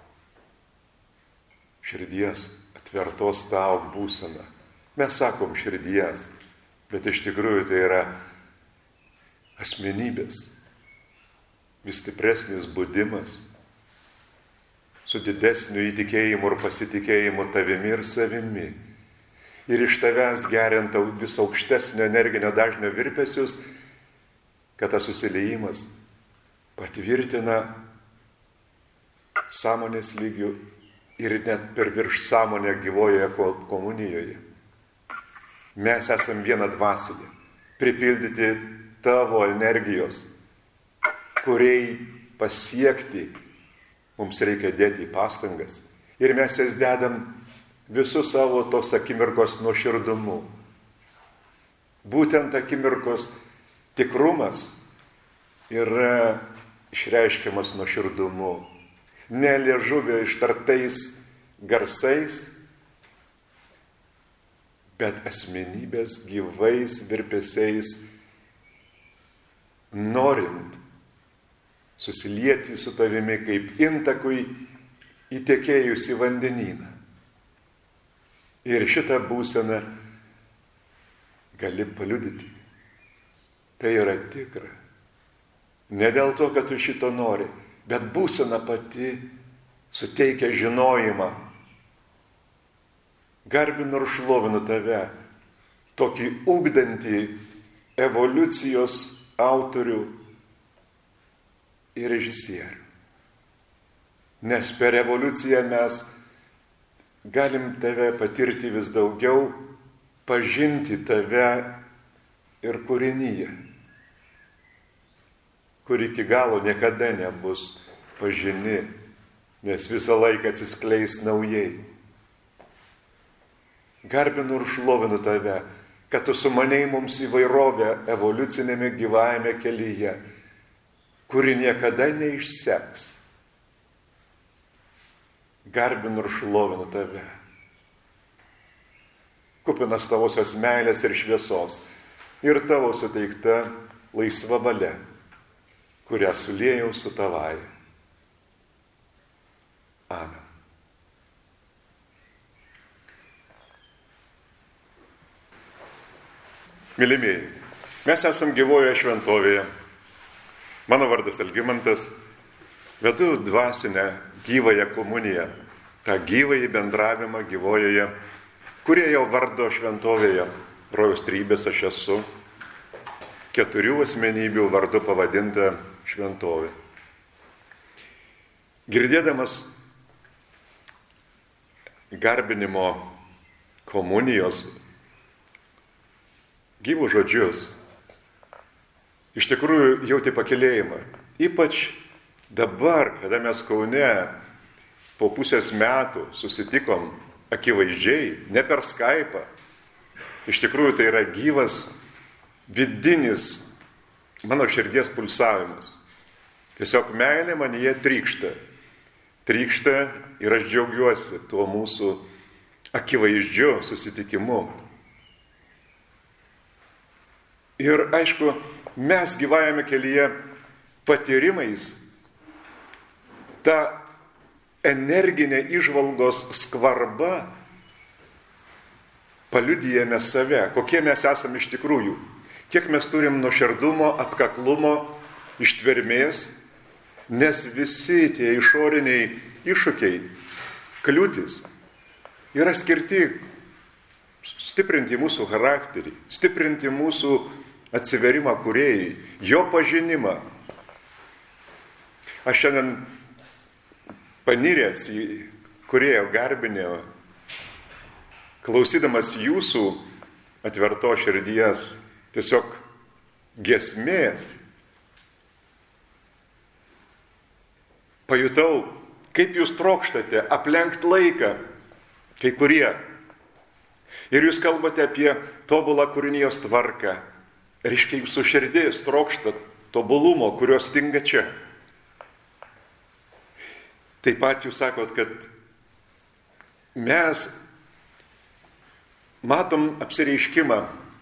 širdies atvertos tau būsena. Mes sakom širdies, bet iš tikrųjų tai yra asmenybės, vis stipresnis budimas, su didesniu įtikėjimu ir pasitikėjimu tavimi ir savimi. Ir iš tavęs geriant vis aukštesnio energinio dažnio virpesius, kad tas susiliejimas patvirtina sąmonės lygių ir net per virš sąmonę gyvojoje komunijoje. Mes esam viena dvasinė, pripildyti tavo energijos, kuriai pasiekti mums reikia dėti pastangas. Ir mes jas dedam visų savo tos akimirkos nuoširdumu. Būtent akimirkos tikrumas yra išreiškiamas nuoširdumu. Ne liežuvio ištartais garsais, bet asmenybės gyvais virpesiais, norint susilieti su tavimi kaip intakui įtekėjus į vandenyną. Ir šitą būseną gali paliudyti. Tai yra tikra. Ne dėl to, kad tu šito nori, bet būsena pati suteikia žinojimą, Garbinu ir šlovinu tave, tokį ugdantį evoliucijos autorių ir režisierių. Nes per evoliuciją mes galim tave patirti vis daugiau, pažinti tave ir kūrinyje, kur iki galo niekada nebus pažini, nes visą laiką atsiskleis naujai. Garbinu ir šlovinu tave, kad tu sumanei mums įvairovę evoliucinėme gyvajame kelyje, kuri niekada neišseks. Garbinu ir šlovinu tave. Kupinas tavosios meilės ir šviesos ir tavo suteikta laisva valia, kurią suliejau su tavąja. Amen. Mylimieji, mes esam gyvojoje šventovėje. Mano vardas Algimantas, vedu dvasinę gyvąją komuniją, tą gyvąjį bendravimą gyvojoje, kurie jau vardo šventovėje, rojaus trybės aš esu, 4 asmenybių vardu pavadinta šventovė. Girdėdamas garbinimo komunijos gyvus žodžius, iš tikrųjų jauti pakylėjimą. Ypač dabar, kada mes Kaune po pusės metų susitikom akivaizdžiai, ne per Skype'ą. Iš tikrųjų tai yra gyvas vidinis mano širdies pulsavimas. Tiesiog meilė manyje trykšta. Trykšta ir aš džiaugiuosi tuo mūsų akivaizdžiu susitikimu. Ir aišku, mes gyvajame kelyje patyrimais tą energinę įžvalgos skvarbą paliudijame save, kokie mes esame iš tikrųjų, kiek mes turim nuoširdumo, atkaklumo, ištvermės, nes visi tie išoriniai iššūkiai, kliūtis yra skirti stiprinti mūsų charakterį, stiprinti mūsų atsiverimą kūrėjai, jo pažinimą. Aš šiandien paniręs į kūrėjo garbinimą, klausydamas jūsų atverto širdies, tiesiog giesmės, pajutau, kaip jūs trokštate aplenkt laiką, kai kurie. Ir jūs kalbate apie tobulą kūrinijos tvarką. Reiškia, jūsų širdis trokšta tobulumo, kurio stinga čia. Taip pat jūs sakot, kad mes matom apsireiškimą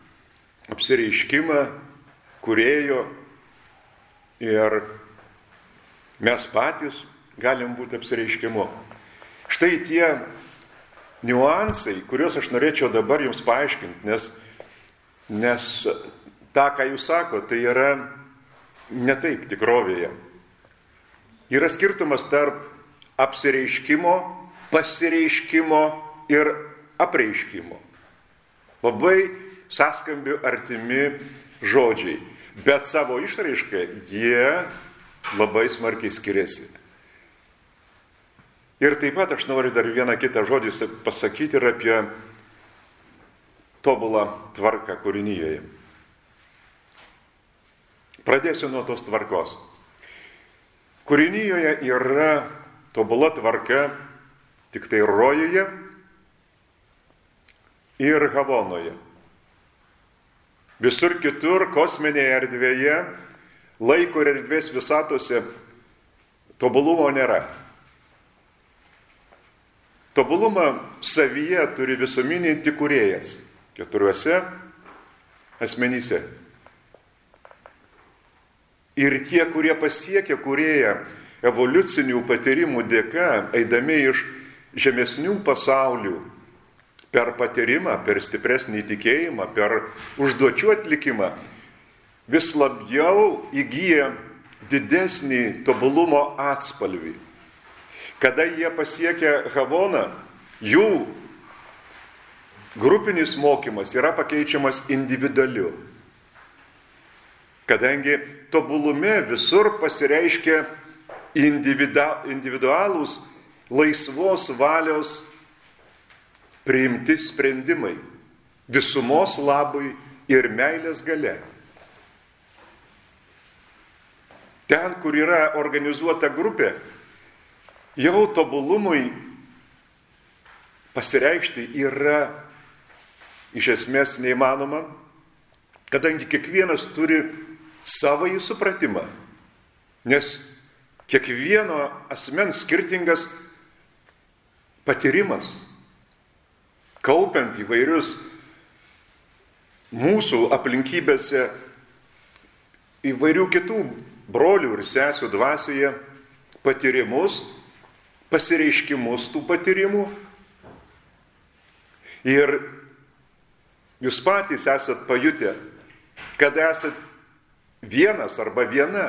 kūrėjo ir mes patys galim būti apsireiškimu. Štai tie niuansai, kuriuos aš norėčiau dabar jums paaiškinti, nes tą, ką jūs sakote, tai yra ne taip tikrovėje. Yra skirtumas tarp apsireiškimo, pasireiškimo ir apreiškimo. Labai sąskambių artimi žodžiai, bet savo išraišką jie labai smarkiai skiriasi. Ir taip pat aš noriu dar vieną kitą žodį pasakyti ir apie tobulą tvarką kūrinyje. Pradėsiu nuo tos tvarkos. Kūrinyje yra tobula tvarka tik tai rojuje ir Havonoje. Visur kitur kosminėje erdvėje, laiko ir erdvės visatose tobulumo nėra. Tobulumą savyje turi visuminį tik kūrėjas 4 asmenyse. Ir tie, kurie pasiekia kūrėją evoliucinių patyrimų dėka, eidami iš žemesnių pasaulių, per patyrimą, per stipresnį tikėjimą, per užduočių atlikimą, vis labiau įgyja didesnį tobulumo atspalvį. Kada jie pasiekia Havoną, jų grupinis mokymas yra pakeičiamas individualiu. Kadangi tobulume visur pasireiškia individualūs laisvos valios priimti sprendimai visumos labui ir meilės galia. Ten, kur yra organizuota grupė, jau tobulumui pasireikšti yra iš esmės neįmanoma, kadangi kiekvienas turi savąjį supratimą, nes kiekvieno asmens skirtingas patyrimas, kaupiant įvairius mūsų aplinkybėse įvairių kitų brolių ir sesių dvasioje patyrimus, pasireiškimus tų patyrimų. Ir jūs patys esat pajutę, kad esat vienas arba viena,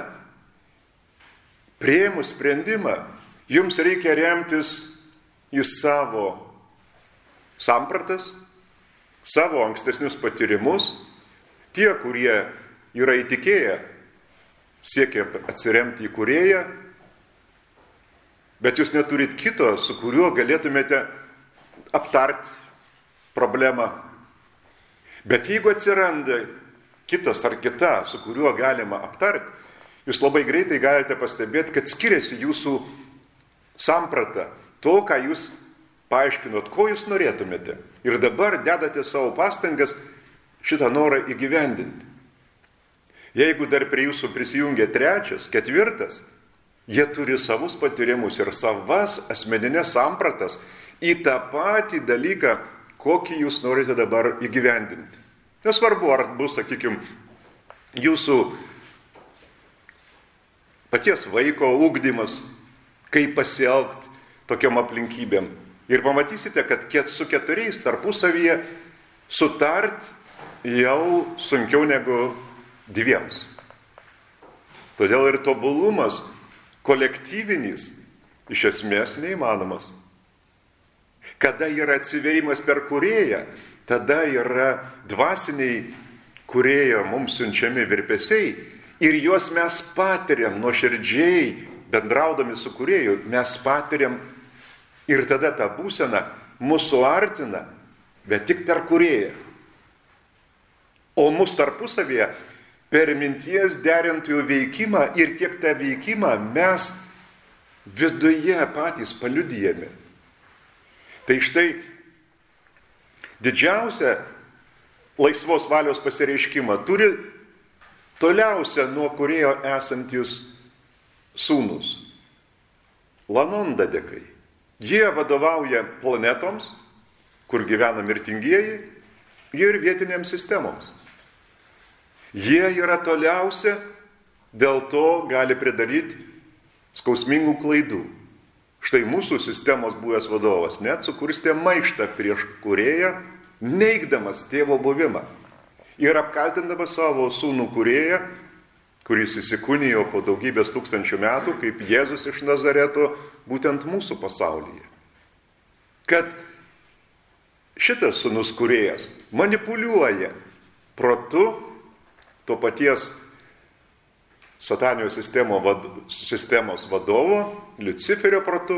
priėmus sprendimą, jums reikia remtis į savo sampratas, savo ankstesnius patyrimus. Tie, kurie yra įtikėję, siekia atsiremti į kūrėją, bet jūs neturit kito, su kuriuo galėtumėte aptarti problemą. Bet jeigu atsiranda kitas ar kita, su kuriuo galima aptarti, jūs labai greitai galite pastebėti, kad skiriasi jūsų samprata, to, ką jūs paaiškinot, ko jūs norėtumėte. Ir dabar dedate savo pastangas šitą norą įgyvendinti. Jeigu dar prie jūsų prisijungia trečias, ketvirtas, jie turi savus patyrimus ir savas asmeninės sampratas į tą patį dalyką, kokį jūs norite dabar įgyvendinti. Nesvarbu, ar bus, sakykime, jūsų paties vaiko ugdymas, kaip pasielgti tokiom aplinkybėm. Ir pamatysite, kad su 4 tarpusavyje sutart jau sunkiau negu 2. Todėl ir tobulumas kolektyvinis iš esmės neįmanomas. Kada yra atsiverimas per kūrėją, tada yra dvasiniai kūrėjo mums siunčiami virpesiai ir juos mes patiriam nuoširdžiai, bendraudami su kūrėju, mes patiriam ir tada ta būsena mūsų artina, bet tik per kūrėją. O mūsų tarpusavėje per minties derintojų veikimą ir kiek tą veikimą mes viduje patys paliudijame. Tai štai didžiausią laisvos valios pasireiškimą turi toliausia nuo kūrėjo esantis sūnus, Lanondadekai. Jie vadovauja planetoms, kur gyvena mirtingieji, ir vietinėms sistemoms. Jie yra toliausia, dėl to gali pridaryti skausmingų klaidų. Štai mūsų sistemos buvęs vadovas net sukurstė maištą prieš kūrėją, neigdamas tėvo buvimą ir apkaltindamas savo sūnų kūrėją, kuris įsikūnijo po daugybės tūkstančių metų, kaip Jėzus iš Nazareto, būtent mūsų pasaulyje. Kad šitas sūnus kūrėjas manipuliuoja protu to paties satanijos sistemos vadovo, Liuciferio protu,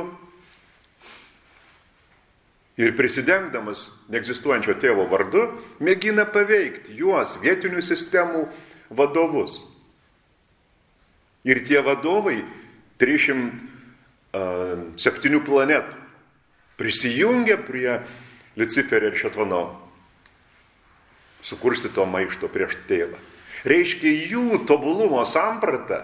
ir prisidengdamas neegzistuojančio tėvo vardu, mėgina paveikti juos, vietinių sistemų vadovus. Ir tie vadovai 307 planetų prisijungia prie Liuciferio ir Šėtono sukurstyto maišto prieš tėvą. Reiškia, jų tobulumo samprata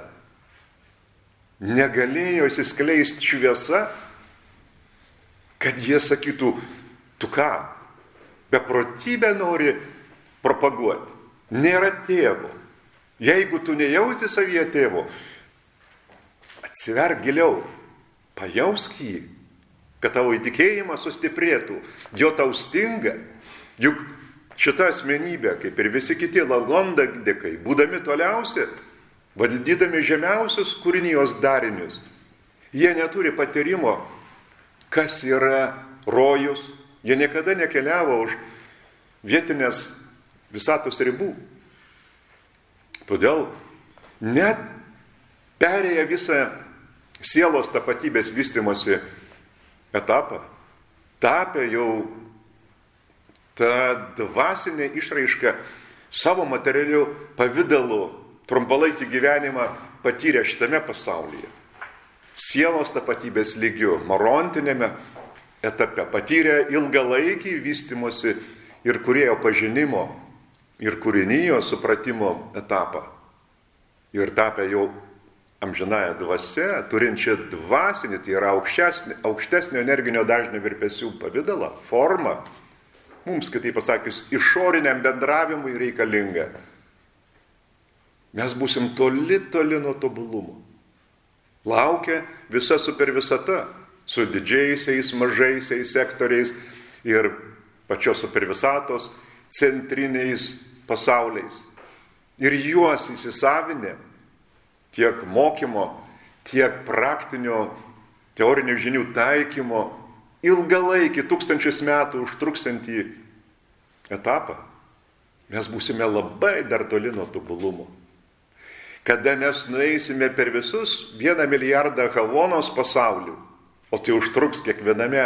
negalėjo įsiskleisti šviesa, kad jie sakytų, tu ką, beprotybę nori propaguoti. Nėra tėvo. Jeigu tu nejauti savyje tėvo, atsiverk giliau, pajausk jį, kad tavo įtikėjimas sustiprėtų, jo tau stinga. Juk šita asmenybė, kaip ir visi kiti Lanondadekai, būdami toliausi, valdydami žemiausius kūrinijos darinius, jie neturi patyrimo, kas yra rojus, jie niekada nekeliavo už vietinės visatos ribų. Todėl net perėję visą sielos tapatybės vystimosi etapą, tapę jau tą dvasinę išraišką savo materialiu pavidalu, trumpalaikį gyvenimą patyrę šitame pasaulyje. Sielos tapatybės lygiu, morontinėme etape, patyrę ilgalaikį vystimosi ir kūrėjo pažinimo, ir kūrinijos supratimo etapą. Ir tapę jau amžinąją dvasią, turinčią dvasinį, tai yra aukštesnio energinio dažnio virpesių pavidalą, formą, mums, kitaip pasakius, išoriniam bendravimui reikalinga. Mes būsim toli nuo tobulumo. Laukia visa supervisata su didžiaisiais, mažaisiais sektoriais ir pačios supervisatos centriniais pasauliais. Ir juos įsisavinę tiek mokymo, tiek praktinio teorinių žinių taikymo ilgalaikį 1000 metų užtruksantį etapą, mes būsime labai dar toli nuo tobulumo. Kada mes nueisime per visus 1 milijardą Havonos pasaulių, o tai užtruks kiekviename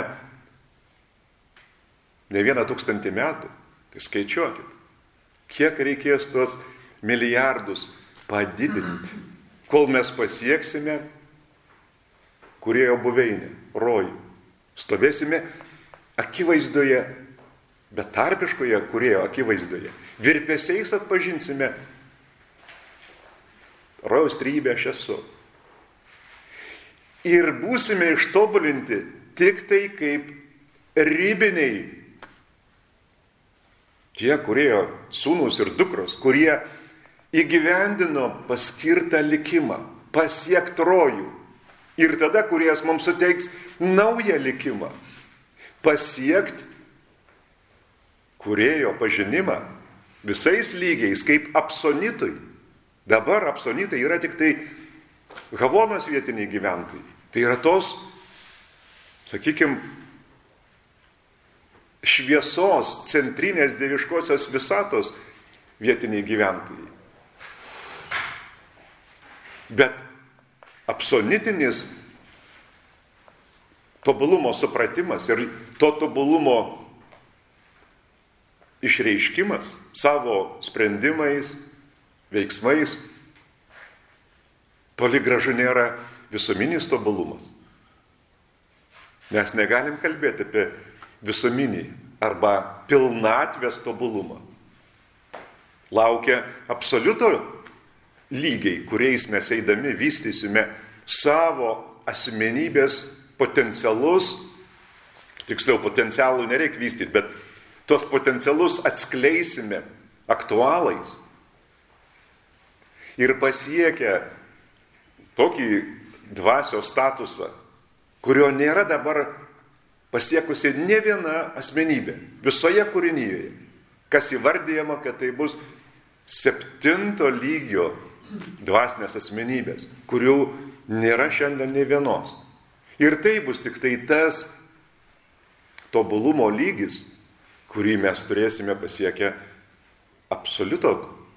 ne 1000 metų, tai skaičiuokit, kiek reikės tuos milijardus padidinti, kol mes pasieksime kūrėjo buveinę, rojų. Stovėsime akivaizdoje, betarpiškoje kūrėjo akivaizdoje. Virpesiais atpažinsime rojaus trejybę aš esu. Ir būsime ištobulinti tik tai kaip ribiniai tie kūrėjo sūnūs ir dukros, kurie įgyvendino paskirtą likimą, pasiekt rojų. Ir tada, kuries mums suteiks naują likimą, pasiekt kūrėjo pažinimą visais lygiais, kaip apsonitui. Dabar apsonitai yra tik tai Havonos vietiniai gyventojai. Tai yra tos, sakykime, šviesos, centrinės dieviškosios visatos vietiniai gyventojai. Bet apsonitinis tobulumo supratimas ir to tobulumo išreiškimas savo sprendimais, veiksmais, toli gražu nėra visuminis tobulumas. Mes negalim kalbėti apie visuminį arba pilnatvės tobulumą. Laukia absoliuto lygiai, kuriais mes eidami vystysime savo asmenybės potencialus, tiksliau potencialų nereikia vystyti, bet tuos potencialus atskleisime aktualais. Ir pasiekę tokį dvasios statusą, kurio nėra dabar pasiekusi ne viena asmenybė visoje kūrinyje, kas įvardyjama, kad tai bus 7 lygio dvasinės asmenybės, kurių nėra šiandien ne vienos. Ir tai bus tik tai tas tobulumo lygis, kurį mes turėsime pasiekę absoliuto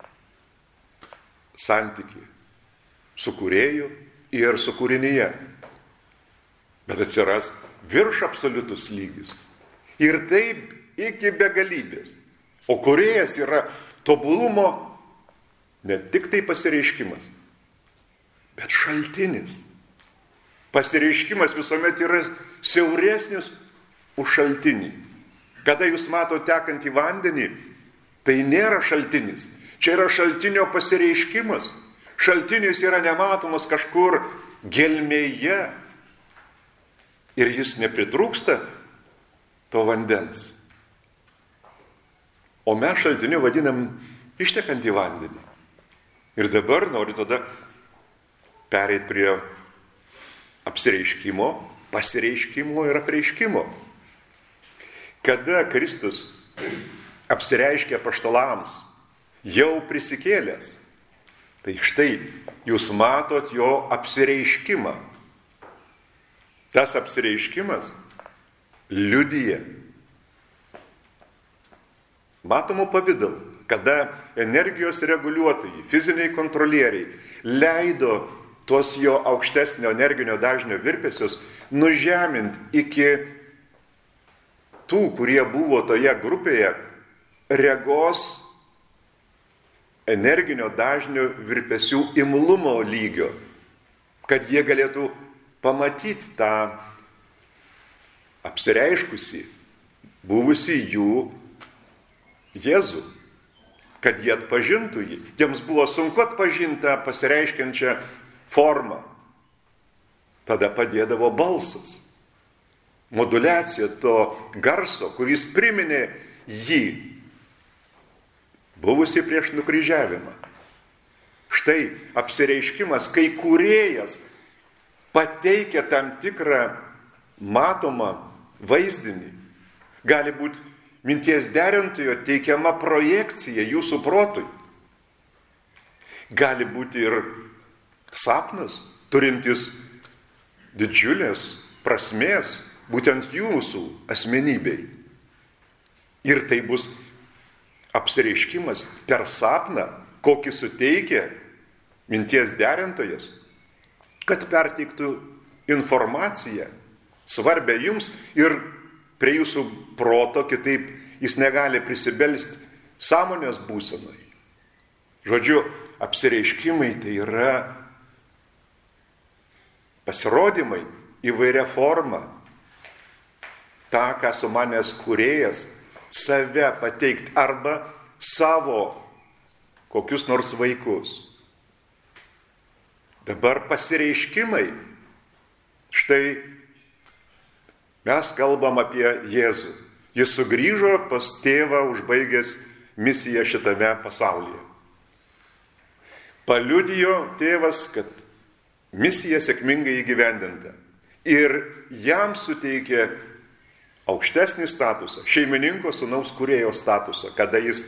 santykį su kūrėju ir su kūrinyje. Bet atsiras virš absoliutus lygis. Ir taip iki begalybės. O kūrėjas yra tobulumo ne tik tai pasireiškimas, bet šaltinis. Pasireiškimas visuomet yra siauresnis už šaltinį. Kada jūs matote tekantį vandenį, tai nėra šaltinis. Čia yra šaltinio pasireiškimas. Šaltinis yra nematomas kažkur gelmėje. Ir jis nepritrūksta to vandens. O mes šaltiniu vadinam ištekantį vandenį. Ir dabar noriu tada pereiti prie apsireiškimo, pasireiškimo ir apreiškimo. Kada Kristus apsireiškia apaštalams, jau prisikėlęs, tai štai jūs matot jo apsireiškimą. Tas apsireiškimas liudija matomų pavydalų, kada energijos reguliuotojai, fiziniai kontrolieriai leido tuos jo aukštesnio energinio dažnio virpesius nužeminti iki tų, kurie buvo toje grupėje, regos energinio dažnio virpesių imlumo lygio, kad jie galėtų pamatyti tą apsireiškusį, buvusi jų Jėzų, kad jie atpažintų jį. Jiems buvo sunku atpažinti tą pasireiškiančią formą. Tada padėdavo balsas, modulacija to garso, kuris priminė jį, buvusi prieš nukryžiavimą. Štai apsireiškimas, kai kūrėjas pateikia tam tikrą matomą vaizdinį, gali būti minties derintojo teikiama projekcija jūsų protui. Gali būti ir sapnas, turintis didžiulės prasmės, būtent jūsų asmenybei. Ir tai bus apsireiškimas per sapną, kokį suteikia minties derintojas, kad perteiktų informaciją svarbę jums ir prie jūsų proto, kitaip jis negali prisibelsti sąmonės būsenoj. Žodžiu, apsireiškimai tai yra pasirodymai įvairia forma. Ta, ką sumanęs kūrėjas, save pateikti arba savo kokius nors vaikus. Dabar pasireiškimai. Štai mes kalbam apie Jėzų. Jis sugrįžo pas tėvą, užbaigęs misiją šitame pasaulyje. Paliudijo tėvas, kad misija sėkmingai įgyvendinta. Ir jam suteikė aukštesnį statusą, šeimininko sūnaus kūrėjo statusą, kada jis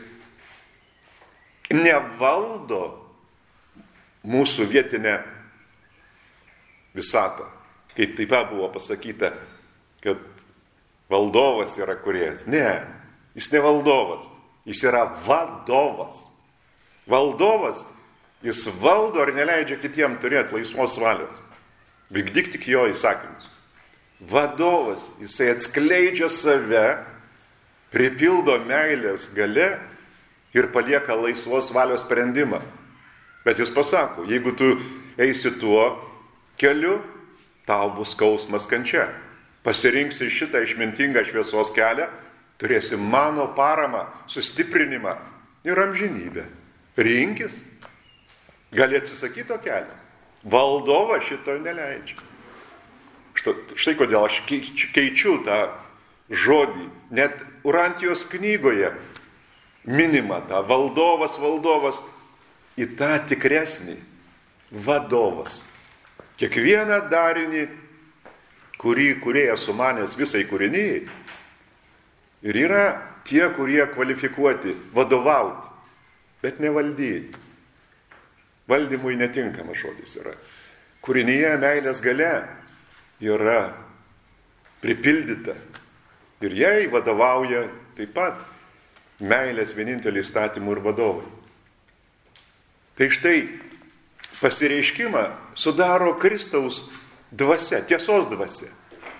nevaldo mūsų vietinę visatą. Kaip taip pat buvo pasakyta, kad valdovas yra kūrėjas. Ne, jis ne valdovas, jis yra vadovas. Valdovas, jis valdo ir neleidžia kitiem turėti laisvos valios. Vykdyk tik jo įsakymus. Vadovas, jisai atskleidžia save, pripildo meilės galia ir palieka laisvos valios sprendimą. Bet jis pasako, jeigu tu eisi tuo keliu, tau bus skausmas kančia. Pasirinksi šitą išmintingą šviesos kelią, turėsi mano paramą, sustiprinimą ir amžinybę. Rinkis. Gali atsisakyti to kelio. Valdovas šito neleidžia. Štai kodėl aš keičiu tą žodį. Net Urantijos knygoje minima tą valdovas į tą tikresnį vadovas. Kiekvieną darinį, kurį kūrėjas sumanęs visai kūrinijai, ir yra tie, kurie kvalifikuoti vadovauti, bet nevaldyti. Valdymui netinkamas žodis yra. Kūrinyje meilės galia yra pripildyta ir jai vadovauja taip pat meilės vienintelį įstatymų ir vadovai. Tai štai pasireiškimą sudaro Kristaus dvasia, tiesos dvasia.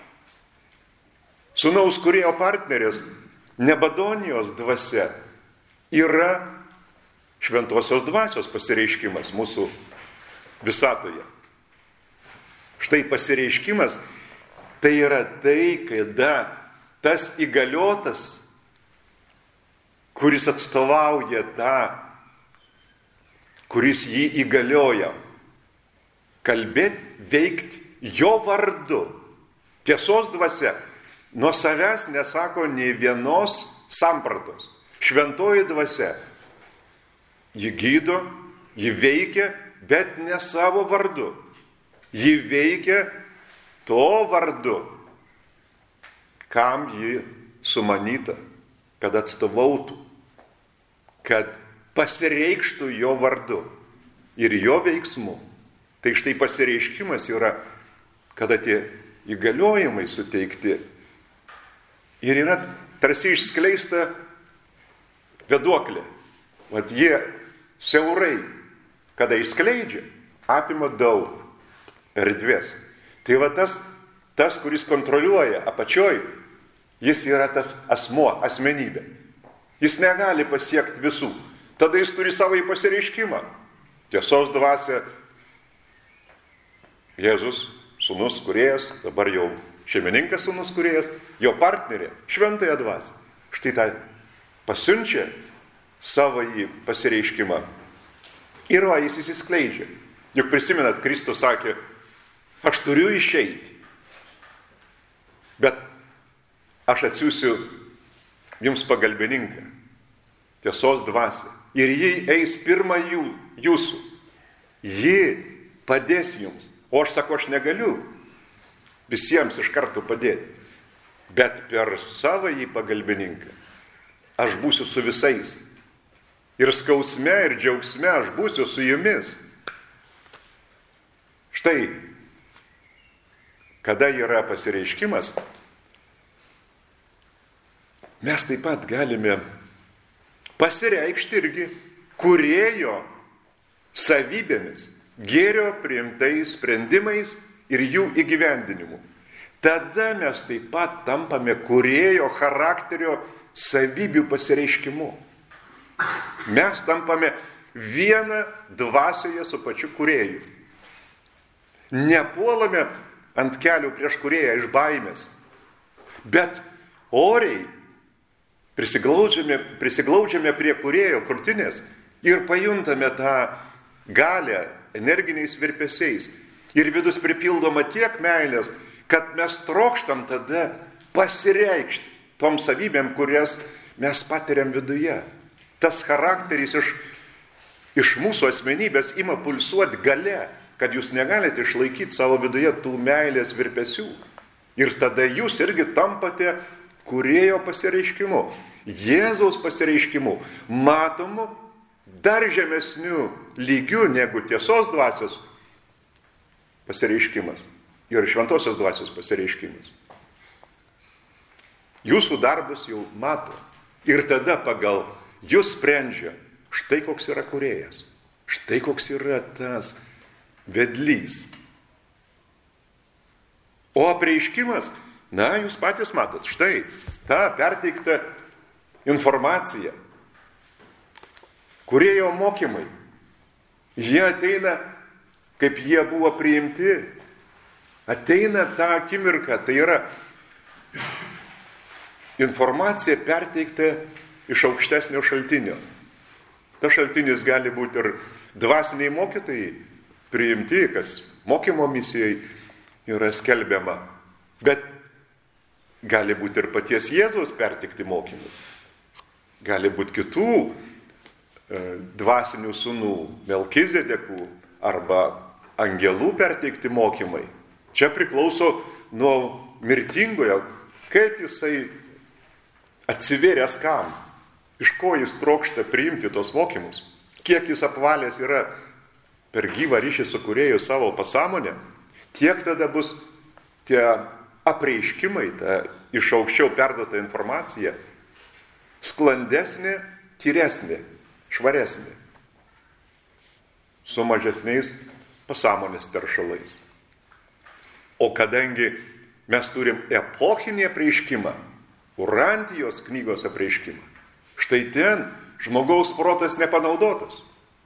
Sūnaus kūrėjo partneris Nebadonijos dvasia yra šventosios dvasios pasireiškimas mūsų visatoje. Štai pasireiškimas tai yra tai, kada tas įgaliotas, kuris atstovauja tą, kuris jį įgalioja, kalbėti, veikti jo vardu. Tiesos dvasia nuo savęs nesako nei vienos sampratos. Šventoji dvasia. Ji gydo, ji veikia, bet ne savo vardu. Ji veikia to vardu, kam ji sumanyta, kad atstovautų, kad pasireikštų jo vardu ir jo veiksmu. Tai štai pasireiškimas yra, kada tie įgaliojimai suteikti ir yra tarsi išskleista vėduoklė. Vat jie siaurai, kada išskleidžia, apima daug erdvės. Tai va tas, kuris kontroliuoja apačioj, jis yra tas asmuo, asmenybė. Jis negali pasiekti visų. Tada jis turi savo pasireiškimą. Tiesos dvasia, Jėzus, sūnus kūrėjas, dabar jau šeimininkas sūnus kūrėjas, jo partnerė, šventąją dvasią. Štai tą pasiunčia savo į pasireiškimą. Ir va, jis įsiskleidžia. Juk prisimenat, Kristus sakė, aš turiu išeiti, bet aš atsiųsiu jums pagalbininką, tiesos dvasią. Ir ji eis pirma jūsų. Ji padės jums. O aš sakau, aš negaliu visiems iš karto padėti. Bet per savąjį pagalbininką aš būsiu su visais. Ir skausme, ir džiaugsme aš būsiu su jumis. Štai, kada yra pasireiškimas, mes taip pat galime pasireikšti irgi kūrėjo savybėmis, gėrio priimtais sprendimais ir jų įgyvendinimu. Tada mes taip pat tampame kūrėjo charakterio savybių pasireiškimu. Mes tampame vieną dvasioje su pačiu kūrėju. Nepuolame ant kelių prieš kūrėją iš baimės, bet oriai prisiglaudžiame prie kūrėjo krūtinės ir pajuntame tą galę energiniais virpesiais. Ir vidus pripildoma tiek meilės, kad mes trokštam tada pasireikšti tom savybėm, kurias mes patiriam viduje. Tas charakteris iš mūsų asmenybės ima pulsuoti gale, kad jūs negalite išlaikyti savo viduje tų meilės virpesių. Ir tada jūs irgi tampate kūrėjo pasireiškimu, Jėzaus pasireiškimu, matomu dar žemesnių lygių negu tiesos dvasios pasireiškimas ir šventosios dvasios pasireiškimas. Jūsų darbus jau mato ir tada pagal jūs sprendžia, štai koks yra kūrėjas, štai koks yra tas vedlys. O apreiškimas, na, jūs patys matot, štai ta perteikta informacija, kūrėjo mokymai, jie ateina, kaip jie buvo priimti, ateina tą akimirką, tai yra informacija perteikta iš aukštesnio šaltinio. Tas šaltinis gali būti ir dvasiniai mokytojai priimti, kas mokymo misijai yra skelbiama, bet gali būti ir paties Jėzaus perteikti mokymai. Gali būti kitų dvasinių sūnų, Melkizedekų arba angelų perteikti mokymai. Čia priklauso nuo mirtingojo, kaip jisai atsivėręs kam, iš ko jis trokšta priimti tos mokymus, kiek jis apvalęs yra per gyvą ryšį su kūrėju savo pasąmonę, tiek tada bus tie apreiškimai, ta iš aukščiau perduota informacija, sklandesnė, tyresnė, švaresnė, su mažesniais pasąmonės teršalais. O kadangi mes turim epochinį apreiškimą, Urantijos knygos apreiškimą, štai ten žmogaus protas nepanaudotas.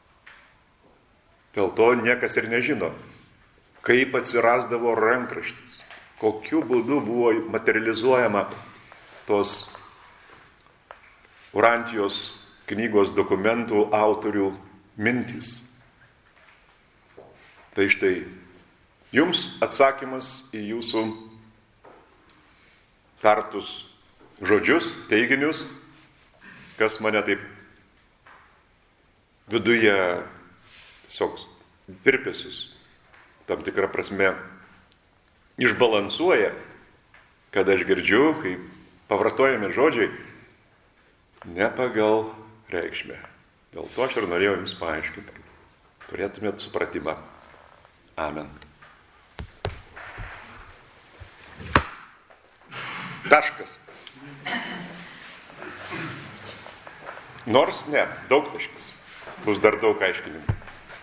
Dėl to niekas ir nežino, kaip atsirasdavo rankraštis, kokiu būdu buvo materializuojama tos Urantijos knygos dokumentų autorių mintys. Tai štai, jums atsakymas į jūsų tartus žodžius, teiginius, kas mane taip viduje tiesiog virpesius, tam tikrą prasme išbalansuoja, kad aš girdžiu, kai pavartojami žodžiai, ne pagal reikšmę. Dėl to aš ir norėjau jums paaiškinti. Turėtumėt supratimą. Amen. Taškas. Nors ne, daugtaškis. Bus dar daug aiškinimų.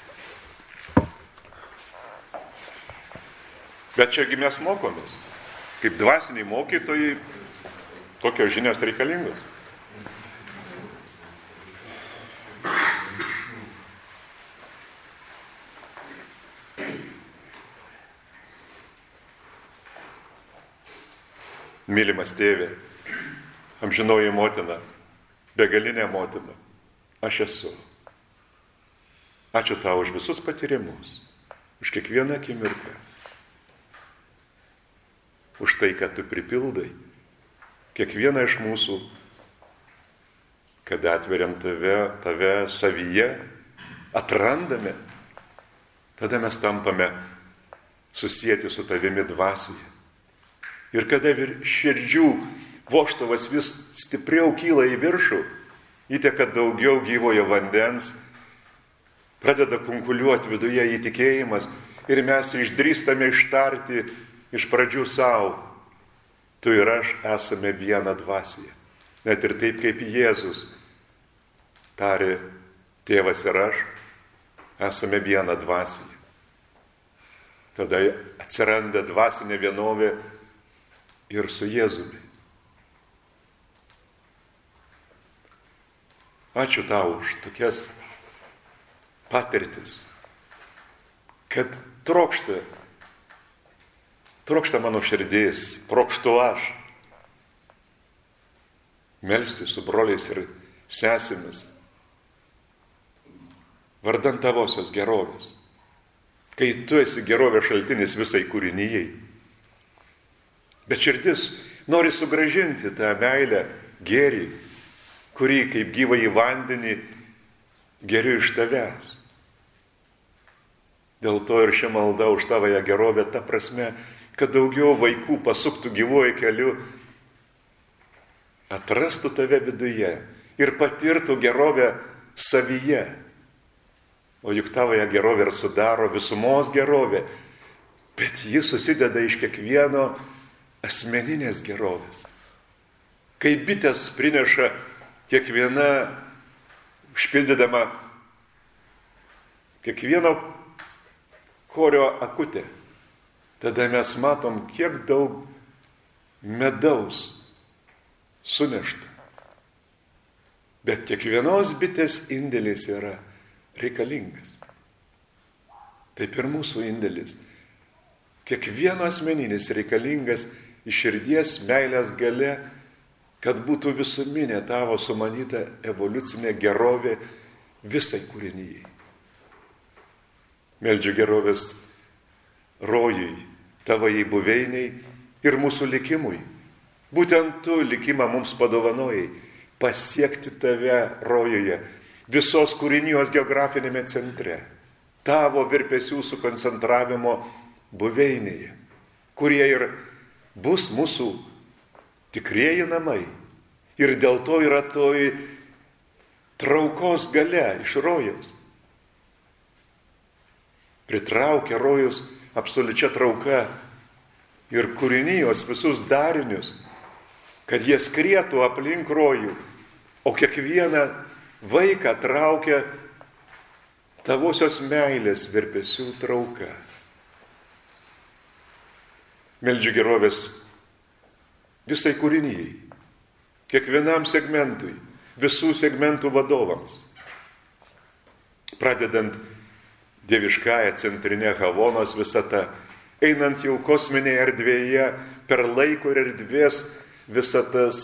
Bet čiagi mes mokomės. Kaip dvasiniai mokytojai, tokios žinios reikalingos. Mylimas tėve, amžinoji motina, begalinė motina, aš esu. Ačiū tau už visus patyrimus, už kiekvieną akimirką, už tai, kad tu pripildai kiekvieną iš mūsų, kada atveriam tave savyje, atrandame, tada mes tampame susijęti su tavimi dvasioje. Ir kada širdžių vožtuvas vis stipriau kyla į viršų, įteka daugiau gyvojo vandens, pradeda kunkuliuoti viduje įtikėjimas ir mes išdrįstame ištarti iš pradžių savo, tu ir aš esame viena dvasioje. Net ir taip kaip Jėzus tarė, tėvas ir aš esame viena dvasioje. Tada atsiranda dvasinė vienovė ir su Jėzumi. Ačiū tau už tokias patirtis, kad trokšta mano širdis, trokštu aš melstis su broliais ir sesėmis, vardan tavosios gerovės, kai tu esi gerovės šaltinis visai kūrinijai. Bet širdis nori sugrąžinti tą meilę, gėrį, kurį kaip gyvą į vandenį geriu iš tavęs. Dėl to ir ši malda už tavąją gerovę ta prasme, kad daugiau vaikų pasuktų gyvuoju keliu, atrastų tave viduje ir patirtų gerovę savyje. O juk tavąją gerovę ir sudaro visumos gerovė, bet ji susideda iš kiekvieno asmeninės gerovės. Kai bitės prineša kiekviena, užpildydama kiekvieno korio akutę, tada mes matom, kiek daug medaus sunešta. Bet kiekvienos bitės indėlis yra reikalingas. Taip ir mūsų indėlis. Kiekvieno asmeninis reikalingas iš širdies meilės galia, kad būtų visuminė tavo sumanyta evoliucinė gerovė visai kūrinijai. Meldžiu gerovės rojui, tavai buveiniai ir mūsų likimui. Būtent tu likimą mums padovanojai, pasiekti tave rojuje, visos kūrinijos geografinėme centre, tavo virpesių sukoncentravimo buveinėje, kurie ir bus mūsų tikrieji namai. Ir dėl to yra toj traukos galia iš rojaus. Pritraukia rojus absoliučia trauka ir kūrinijos visus darinius, kad jie skrietų aplink rojų, o kiekvieną vaiką traukia tavosios meilės virpesių trauka. Meldžiu gerovės visai kūrinijai, kiekvienam segmentui, visų segmentų vadovams. Pradedant dieviškąją centrinę Havonos visata, einant jau kosminėje erdvėje per laiko ir erdvės visatas,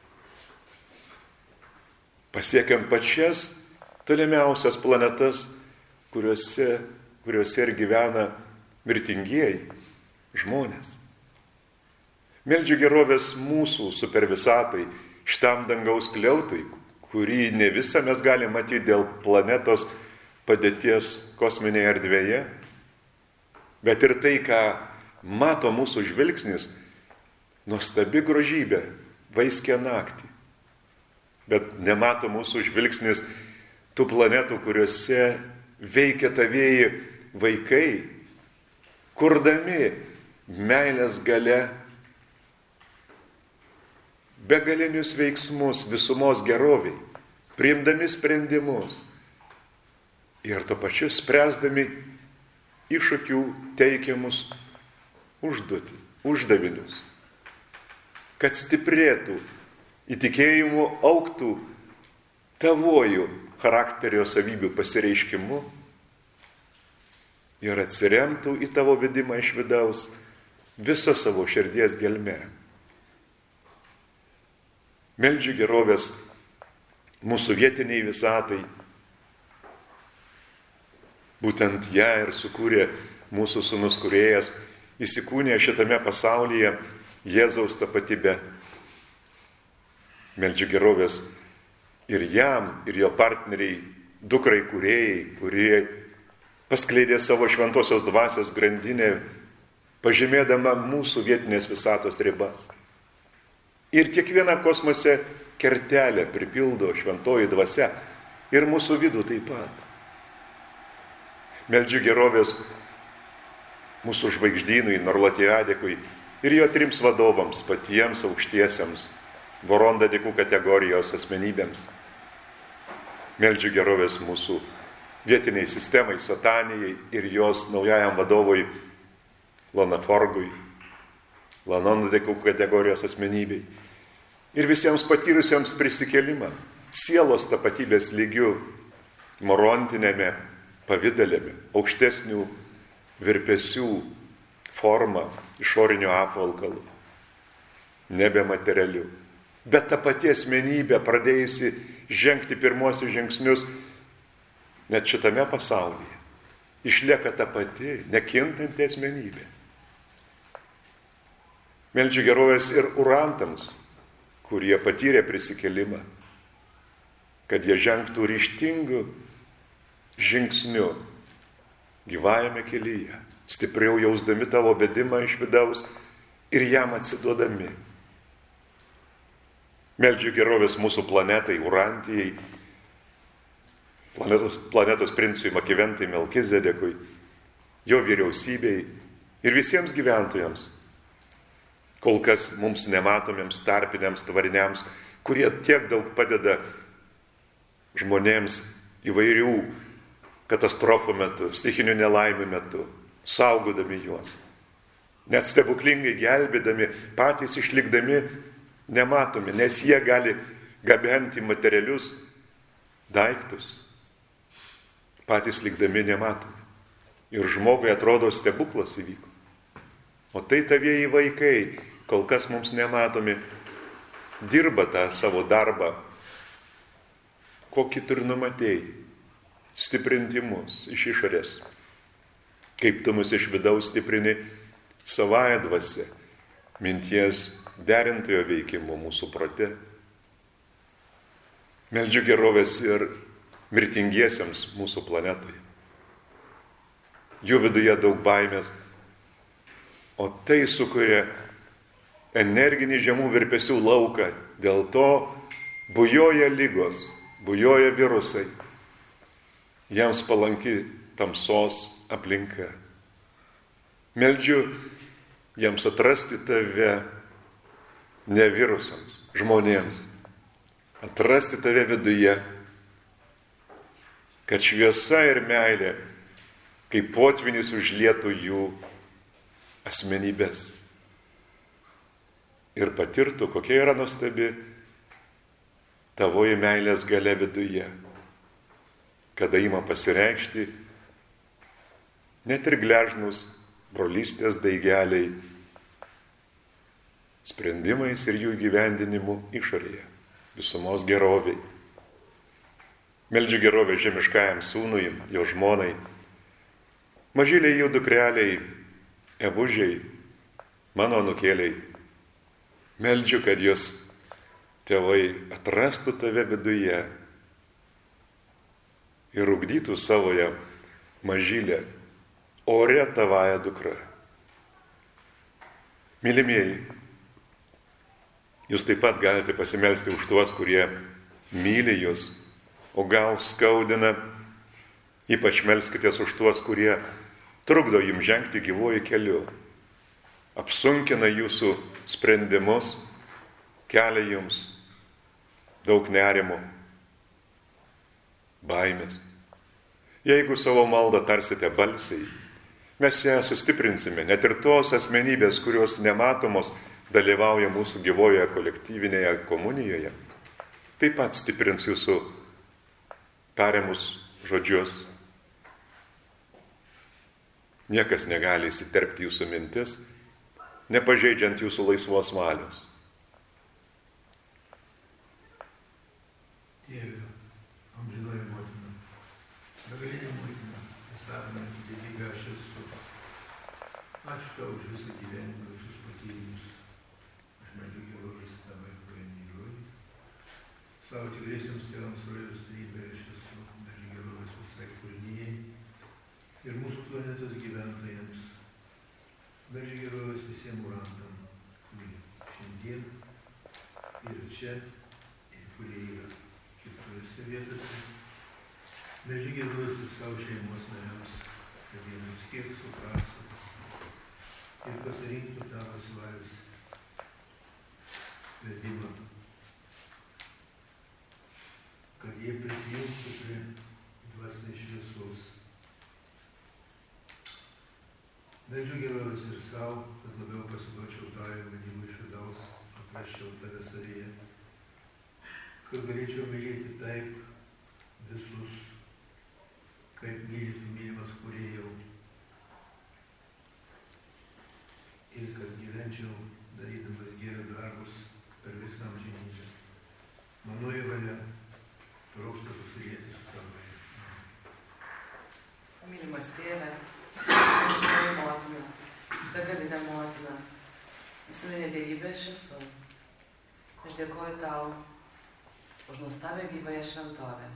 pasiekiant pačias tolimiausias planetas, kuriuose ir gyvena mirtingieji žmonės. Meldžiu gerovės mūsų supervisatai, šitam dangaus kliautui, kurį ne visą mes galime matyti dėl planetos padėties kosminėje erdvėje, bet ir tai, ką mato mūsų žvilgsnis, nuostabi grožybė, vaiskė naktį. Bet nemato mūsų žvilgsnis tų planetų, kuriuose veikia tavieji vaikai, kurdami meilės galia begalinius veiksmus visumos geroviai. priimdami sprendimus ir tuo pačiu spręsdami iššūkių teikiamus uždavinius, kad stiprėtų įtikėjimu, augtų tavojų charakterio savybių pasireiškimu ir atsiremtų į tavo vedimą iš vidaus visą savo širdies gelmę. Meldžiu gerovės mūsų vietiniai visatai. Būtent ją ir sukūrė mūsų sūnus kūrėjas, įsikūnė šitame pasaulyje Jėzaus tapatybę. Meldžiu gerovės ir jam, ir jo partneriai, dukrai kūrėjai, kurie paskleidė savo šventosios dvasios grandinę, pažymėdama mūsų vietinės visatos ribas. Ir kiekvieną kosmose kertelę pripildo šventoji dvasia ir mūsų vidų taip pat. Meldžiu gerovės mūsų žvaigždynui, Norlatijadekui ir jo 3 vadovams, patiems aukštiesiems, Vorondadikų kategorijos asmenybėms. Meldžiu gerovės mūsų vietiniai sistemai, Satanijai ir jos naujajam vadovui Lanaforgui, Lanondadikų kategorijos asmenybei ir visiems patyrusiems prisikėlimą, sielos tapatybės lygių, morontinėme pavidalėme, aukštesnių virpesių forma, išorinio apvalkalų, nebe materialių. Bet ta pati asmenybė, pradėjusi žengti pirmosius žingsnius net šitame pasaulyje, išlieka ta pati, nekintanti asmenybė. Meldžiu gerovės ir urantams, kurie patyrė prisikėlimą, kad jie žengtų ryžtingų žingsnių gyvajame kelyje, stipriau jausdami tavo vedimą iš vidaus ir jam atsiduodami. Meldžiu gerovės mūsų planetai, Urantijai, planetos princui Makiventai Melkizedekui, jo vyriausybei ir visiems gyventojams, kol kas mums nematomiems tarpiniams tvariniams, kurie tiek daug padeda žmonėms įvairių katastrofų metu, stichinių nelaimių metu, saugodami juos, net stebuklingai gelbėdami, patys išlikdami nematomi, nes jie gali gabenti materialius daiktus, patys likdami nematomi. Ir žmogui atrodo stebuklas įvyko. O tai tavieji vaikai, kol kas mums nematomi, dirba tą savo darbą, kokį tu ir numatėjai, stiprinti mus iš išorės, kaip tu mus iš vidaus stiprini savąją dvasią, minties derintojo veikimo mūsų prote. Meldžiu gerovės ir mirtingiesiems mūsų planetoje. Jų viduje daug baimės, o tai sukuria energinį žemų virpesių lauką. Dėl to bujoja lygos, bujoja virusai. Jiems palanki tamsos aplinka. Meldžiu jiems atrasti tave ne virusams, žmonėms. Atrasti tave viduje, kad šviesa ir meilė, kaip potvinis užlietų jų asmenybės. Ir patirtų, kokia yra nuostabi tavoji meilės galia viduje, kada ima pasireikšti net ir gležnus brolystės daigeliai, sprendimais ir jų gyvendinimu išorėje, visumos geroviai. Meldžiu gerovę žemiškajam sūnui, jo žmonai, mažyliai jų dukreliai, evužiai, mano anūkėliai. Meldžiu, kad jos tėvai atrastų tave viduje ir ugdytų savoje mažylę, ore tavąją dukrą. Mylimieji, jūs taip pat galite pasimelsti už tuos, kurie myli jūs, o gal skaudina, ypač melskitės už tuos, kurie trukdo jums žengti gyvuoju keliu, apsunkina jūsų sprendimus, kelia jums daug nerimo. baimės. Jeigu savo maldą tarsite balsiai, mes ją sustiprinsime, net ir tos asmenybės, kurios nematomos dalyvauja mūsų gyvojoje kolektyvinėje komunijoje, taip pat stiprins jūsų tariamus žodžius. Niekas negali įsiterpti jūsų mintis, nepažeidžiant jūsų laisvos valios. Tėve, amžinoji motina, begalinė motina, visatinanti dievybė aš esu. Ačiū tau už visą gyvenimą, visus patyrimus. Aš meldžiu gerovės tavai, paėmį žodį. Savo tikriesiams tėvams rojus trybė aš esu. Meldžiu gerovės visai kūrinijai ir mūsų planetos gyventojams. Meldžiu gerovės visiems murantam, kurie šiandien ir čia, ir kurie yra kitose vietose. Meldžiu gerovės ir savo šeimos nariams, kad jie mums kiek suprastų ir pasirinktų tavo svalios vedimą, kad jie prisijungtų prie dvasinės šviesos. Meldžiu gerovės ir savo, kad labiau pasiduočiau tavai vedimui iš vidaus, atrasčiau tave savyje, kad galėčiau mylėti taip visus, kaip mylėti mylimas kūrėjau, ir kad gyvenčiau darydamas gėrio darbus per visą amžinybę. Manoji valia trokšta susilieti su tavai. Mylimas tėve, amžinoji motina, begalinė motina, visuomenė dievybė aš esu. Aš dėkoju tau už nuostabią gyvąją šventovę.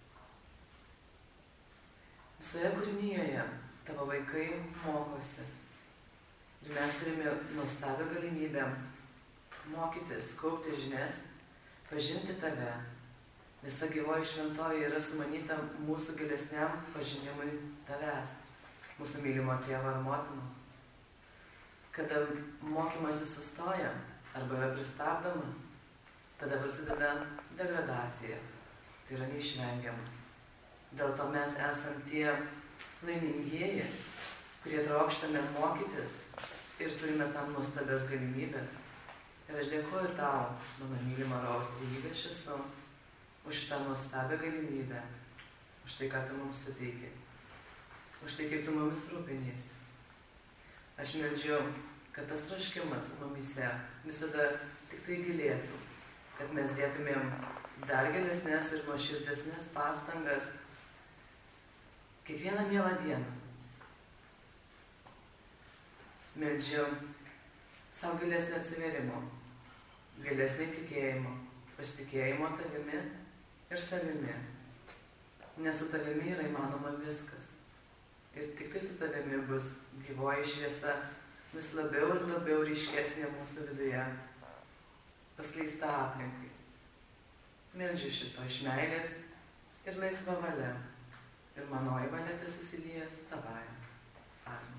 Visoje kūrinyje tavo vaikai mokosi. Ir mes turime nuostabią galimybę mokytis, kaupti žinias, pažinti tave. Visa gyvoji šventovė yra sumanyta mūsų gilesniam pažinimui tavęs, mūsų mylimo tėvo ar motinos. Kada mokymasis sustoja arba yra pristabdomas, tada prasideda degradacija. Tai yra neišvengiama. Dėl to mes esam tie laimingieji, kurie trokštame mokytis ir turime tam nuostabias galimybės. Ir aš dėkuoju tau, mano mylima Rojaus dievybė aš esu, už šitą nuostabią galimybę, už tai, ką tu mums suteiki, už tai, kaip tu mumis rūpiniesi. Aš meldžiu, kad tas troškimas mumise visada tik tai gilėtų, kad mes dėtumėm dar gilesnės ir nuoširdesnės pastangas kiekvieną mielą dieną. Meldžiu savo gilesnio atsiverimo, gilesnio tikėjimo, pasitikėjimo tavimi ir savimi. Nes su tavimi yra įmanoma viskas. Ir tik tai su tavimi bus gyvoji šviesa, vis labiau ir labiau ryškesnė mūsų viduje, paskleista aplinkai. Meldžiu šito iš meilės ir laisva valia. Ir manoji valia tai susilieja su tavąja. Amen.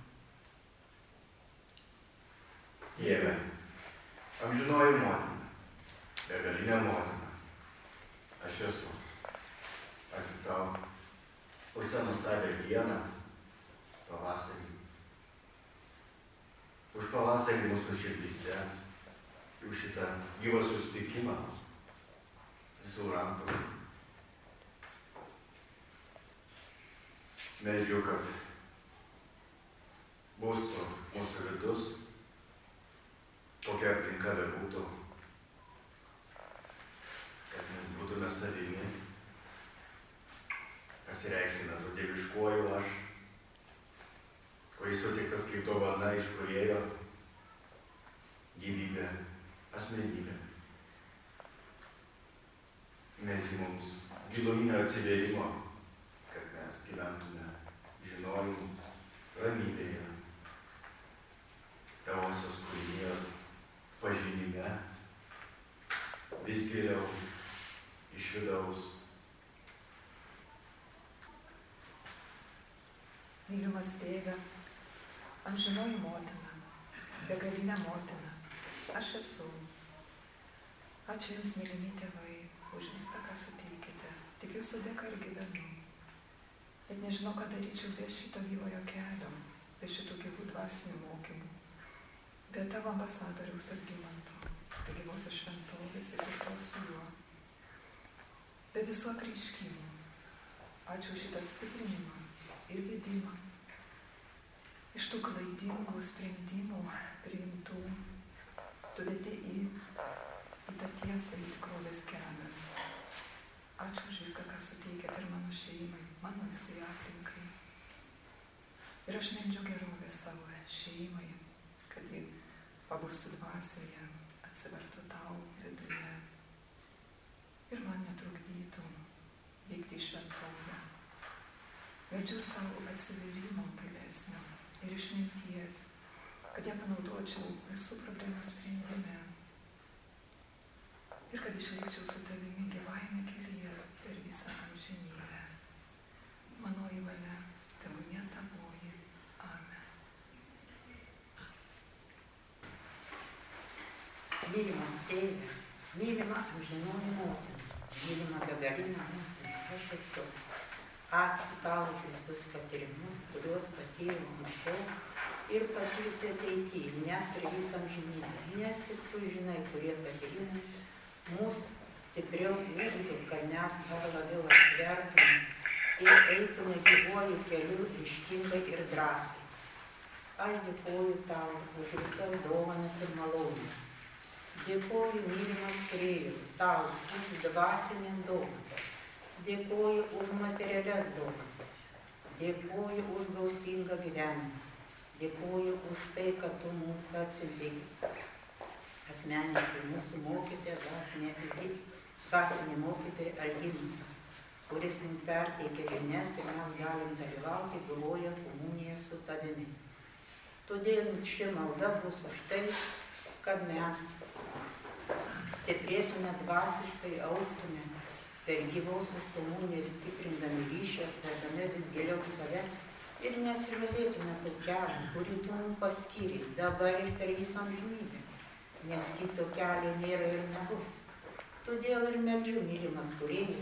Dieve, amžinoji motina, begalinė motina, aš esu. Ačiū tau už tą nuostabią dieną, pavasarį. Už pavasarį mūsų širdyse, už šitą gyvą susitikimą visų rankų. Meldžiu, kad būstų mūsų vidus, tokia aplinka bebūtų, kad mes būtume savimi, pasireikštume to dieviškuoju aš, kuris sutiktas kaip dovana iš kūrėjo, gyvybė, asmenybė. Meldžiu mums giluminio atsivėrimo, kad mes gyventume žinojimu, ramybėje, tavosios kūrinijos pažinime, vis geriau iš vidaus. Mylimas tėve, amžinoji motina, begalinė motina, aš esu. Ačiū Jums, mylimi tėvai, už viską, ką suteikite. Tik jūsų dėka ir gyvenu. Bet nežinau, ką daryčiau be šito gyvojo kelio, be šitų gyvų dvasinių mokymų, be tavo ambasadoriaus Algimanto, be gyvosios šventovės ir kartos su juo, be visų apreiškimų. Ačiū šitą stiprinimą ir vedimą. Iš tų klaidingų sprendimų priimtų, tu vedi į tą tiesą, į tikrovės kelią. Ačiū už viską, ką suteikėt ir mano šeimai, mano visai aplinkai. Ir aš meldžiu gerovės savo šeimai, kad ji pabustų dvasioje, atsivertų tau viduje ir man netrukdytų vykti į šventovę. Meldžiu savo atsiverimo gilesnio ir išminties, kad ją panaudočiau visų problemų sprendime ir kad išlikčiau su tavimi gyvajame kelyje per visą amžinybę. Manoji valia, tebūnie tavoji. Amen. Mylimas tėve, mylima amžinoji motina, mylima begalinė motina, aš esu. Ačiū tau už visus patyrimus, kuriuos patyriau anksčiau ir patirsiu ateityje, net per visą amžinybę. Nes tik tu žinai, kurie patyrimai mūsų stipriau ugdo, kad mes dar labiau atsvertume ir eitume gyvuoju keliu ryžtingai ir drąsiai. Aš dėkoju tau už visas dovanas ir malonės. Dėkoju mylimas kūrėjau, tau už dvasinės dovanas. Dėkoju už materialias dovanas. Dėkoju už gausingą gyvenimą. Dėkoju už tai, kad tu mums atsiuntei asmeniškai mūsų mokytoją, dvasinį mokytoją Algimantą, kuris mums perteikė žinias ir mes galim dalyvauti gyvoje komunijoje su tavimi. Todėl ši malda bus už tai, kad mes stiprėtume dvasiškai, augtume per gyvosios komunijas, stiprindami ryšį, atverdami vis giliau save ir neatsižadėtume tų kelių, kurį tu mums paskyrei dabar ir per visą amžinybę, nes kito kelio nėra ir nebus. Todėl ir meldžiu, mylimas kūrėjai,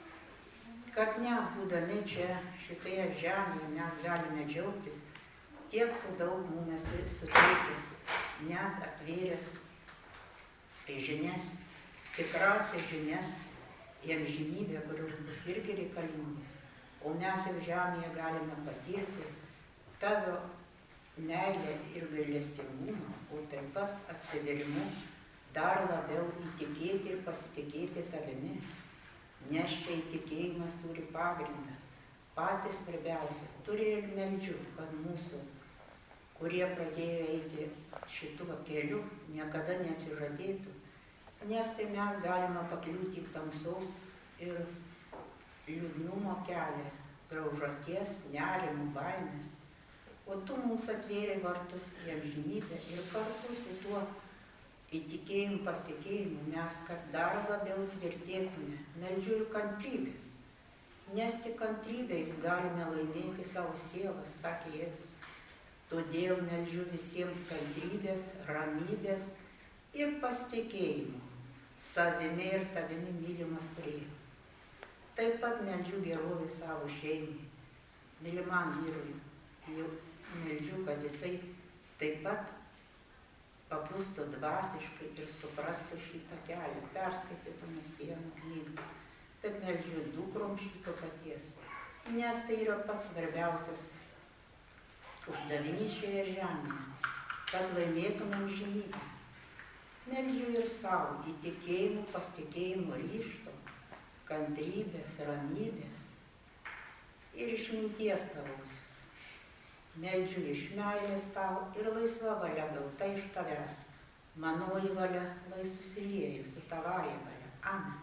kad net būdami čia, šitoje žemėje, mes galime džiaugtis, tiek tu daug mums esi suteikęs, net atvėręs žinias, tikrasias žinias į amžinybę, kurios bus irgi reikalingos. O mes jau žemėje galime patirti tavo meilę ir gailestingumą, o taip pat atsiverimu dar labiau įtikėti ir pasitikėti tavimi, nes čia įtikėjimas turi pagrindą. Patys svarbiausia, turi ir meldžiu, kad mūsų, kurie pradėjo eiti šituo keliu, niekada neatsižadėtų, nes tai mes galime pakliūti į tamsos ir liūdnumo kelią, graužaties, nerimų, baimės. O tu mums atvėrė vartus į amžinybę ir kartu su tuo įtikėjimu, pasitikėjimu mes, kad dar labiau tvirtėtume, meldžiu ir kantrybės. Nes tik kantrybės galime laimėti savo sielas, sakė Jėzus. Todėl meldžiu visiems kantrybės, ramybės ir pasitikėjimo, savimi ir tavimi mylimas kūrėjau. Taip pat meldžiu gerovę savo šeimai, mylimam vyrui. Meldžiu, kad jisai taip pat papustų dvasiškai ir suprastų šitą kelią, perskaitytų nes vieną knygą. Taip meldžiu dukrom šito paties, nes tai yra pats svarbiausias uždavinys šioje žemėje, kad laimėtumėm amžinybę. Meldžiu ir savo įtikėjimų, pasitikėjimų, ryžto, kantrybės, ramybės ir išminties tavosios. Meldžiu iš meilės tau ir laisva valia gauta iš tavęs. Manoji valia lai susilieja su tavąja valia. Amen.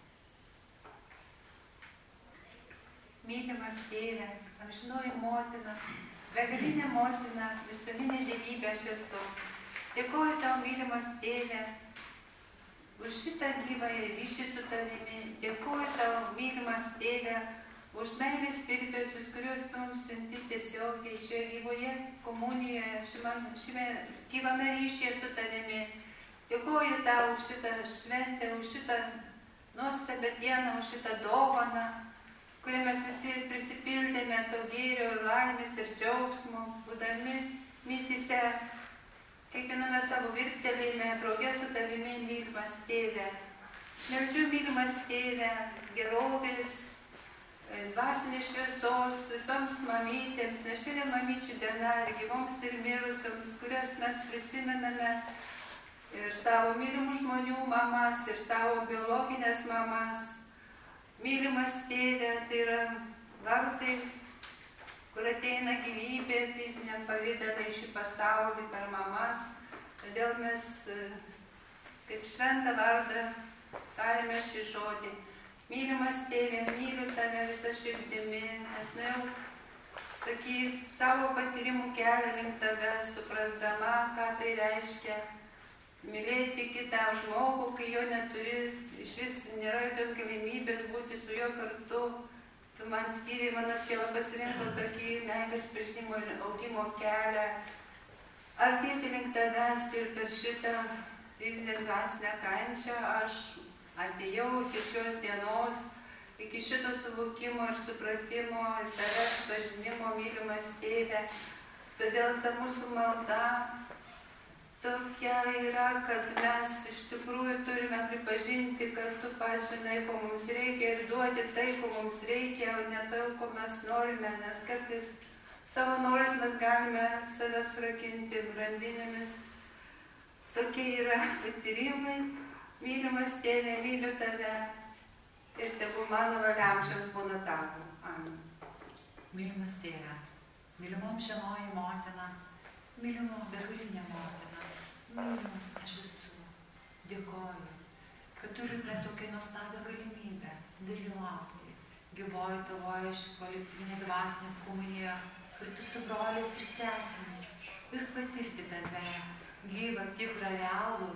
Mylimas tėve, amžinoji motina, begalinė motina, visuminė dievybė aš esu. Dėkoju tau, mylimas tėve, už šitą gyvąją ryšį su tavimi. Dėkoju tau, mylimas tėve, už meilės virpesius, kuriuos tu mums siunti tiesiogiai šioje gyvoje komunijoje, šiame gyvame ryšyje su tavimi. Dėkoju tau už šitą šventę, už šitą nuostabią dieną, už šitą dovaną, kurią mes visi prisipildėme to gėrio ir laimės ir džiaugsmo, būdami mintyse, kiekviename savo virptelėjime, drauge su tavimi, mylimas tėve. Meldžiu, mylimas tėve, gerovės, dvasinės šviesos visoms mamytėms, nes šiandien mamyčių diena ir gyvoms ir mirusioms, kurias mes prisimename, ir savo mylimų žmonių mamas, ir savo biologinės mamas. Mylimas tėve, tai yra vartai, kur ateina gyvybė fiziniam pavidalą į šį pasaulį per mamas. Todėl mes kaip šventą vardą tarėme šį žodį. Mylimas tėve, myliu tave visą širdimi, nes nuėjau tokį savo patyrimų kelią link tave, suprasdama, ką tai reiškia mylėti kitą žmogų, kai jo neturi, iš vis nėra jokios galimybės būti su juo kartu. Tu man skyrei, mano siela pasirinko tokį meilės pažinimo ir augimo kelią. Artėti link tavęs ir per šitą fizinę dvasinę kančią aš atėjau iki šios dienos, iki šito suvokimo ir supratimo, tavęs pažinimo, mylimas tėve. Todėl ta mūsų malda tokia yra, kad mes iš tikrųjų turime pripažinti, kad tu pažinai, ko mums reikia ir duoti tai, ko mums reikia, o ne tai, ko mes norime, nes kartais savo norais mes galime save surakinti grandinėmis. Tokie yra patyrimai. Mylimas tėve, myliu tave ir tegu mano valia amžiams būna tavo. Amen. Mylimas tėve, mylimo amžinoji motina, mylimo begalinė motina, mylimas aš esu. Dėkoju, kad turime tokią nuostabią galimybę dalyvauti gyvoji tavoje kolektyvinė dvasinė komunija, kartu su broliais ir sesėmis ir patirti tave gyvą, tikrą, realų.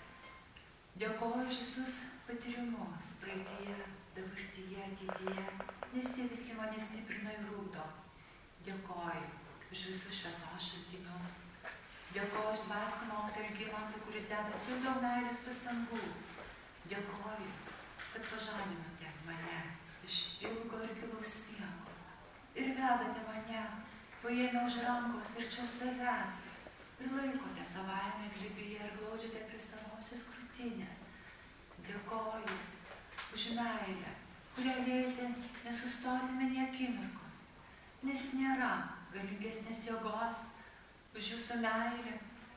Dėkoju už visus patyrimus praeityje, dabartyje, ateityje, nes tie visi mane stiprina ir ugdo. Dėkoju už visus šviesos šaltinius. Dėkoju už dvasinį mokytoją Algimantą, kuris deda tiek daug meilės pastangų. Dėkoju, kad pažadinote mane iš ilgo ir gilaus miego ir vedate mane, paėmę už rankos arčiau savęs ir laikote savaime glėbyje ir glaudžiate prie savosios krūtinės. Dėkoju už meilę, kurią liejate nesustodami nė akimirkos, nes nėra galingesnės jėgos už jūsų meilę,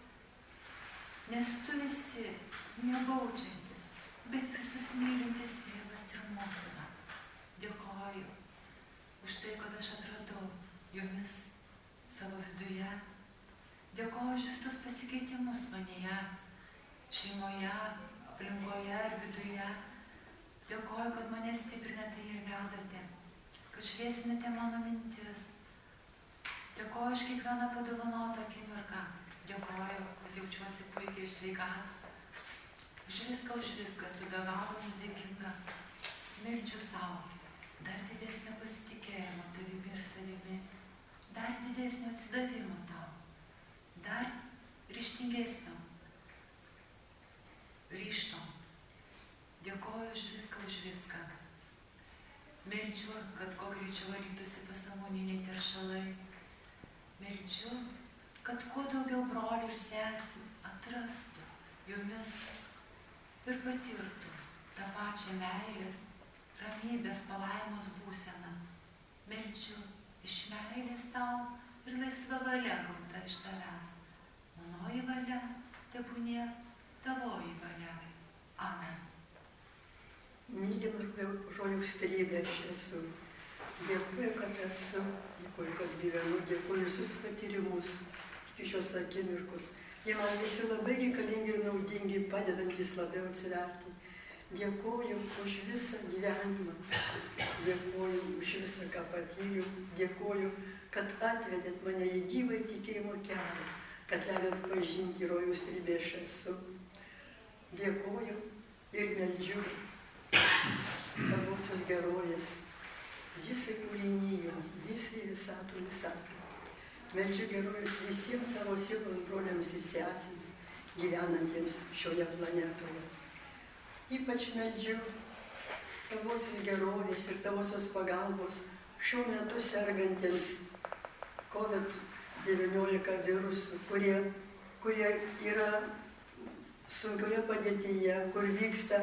nes tu visi nebaudžiantis, bet visus mylintis tėvas ir motina. Dėkoju už tai, kad aš atradau jumis savo viduje. Dėkoju už visus pasikeitimus manėje, šeimoje, aplinkoje ir viduje. Dėkoju, kad mane stiprinate ir vedate, kad šviesinate mano mintis. Dėkoju už kiekvieną padovanotą akimirką. Dėkoju, kad jaučiuosi puikiai ir sveikatą. Už viską esu be galo jums dėkinga. Meldžiu savo dar didesnio pasitikėjimo tavimi ir savimi, dar didesnio atsidavimo tau, dar ryžtingesnio ryžto. Dėkoju už viską. Meldžiu, kad kuo greičiau valytųsi pasąmoniniai teršalai. Meldžiu, kad kuo daugiau brolių ir sesių atrastų jumis ir patirtų tą pačią meilės, ramybės, palaimos būseną. Meldžiu iš meilės tau ir laisva valia gauta iš tavęs. Manoji valia tebūnie tavoji valia. Amen. Mylimas rojaus trybė aš esu. Dėkuoju, kad esu, dėkuoju, kad gyvenu, dėkuoju visus patyrimus iki šios akimirkos. Jie man visi labai reikalingi ir naudingi, padedantys labiau atsiverti. Dėkuoju už visą gyvenimą, dėkuoju už visą, ką patyriau, dėkuoju, kad atvedėt mane į gyvą tikėjimo kelią, kad leidot pažinti rojaus trybė aš esu. Dėkuoju ir meldžiu tavosios gerovės visai kūrinijai, visai visatų visatą. Meldžiu gerovės visiems savo sielos broliams ir sesėms gyvenantiems šioje planetoje. Ypač meldžiu tavosios gerovės ir tavosios pagalbos šiuo metu sergantiems COVID-19 virusų, kurie yra sunkioje padėtyje, kur vyksta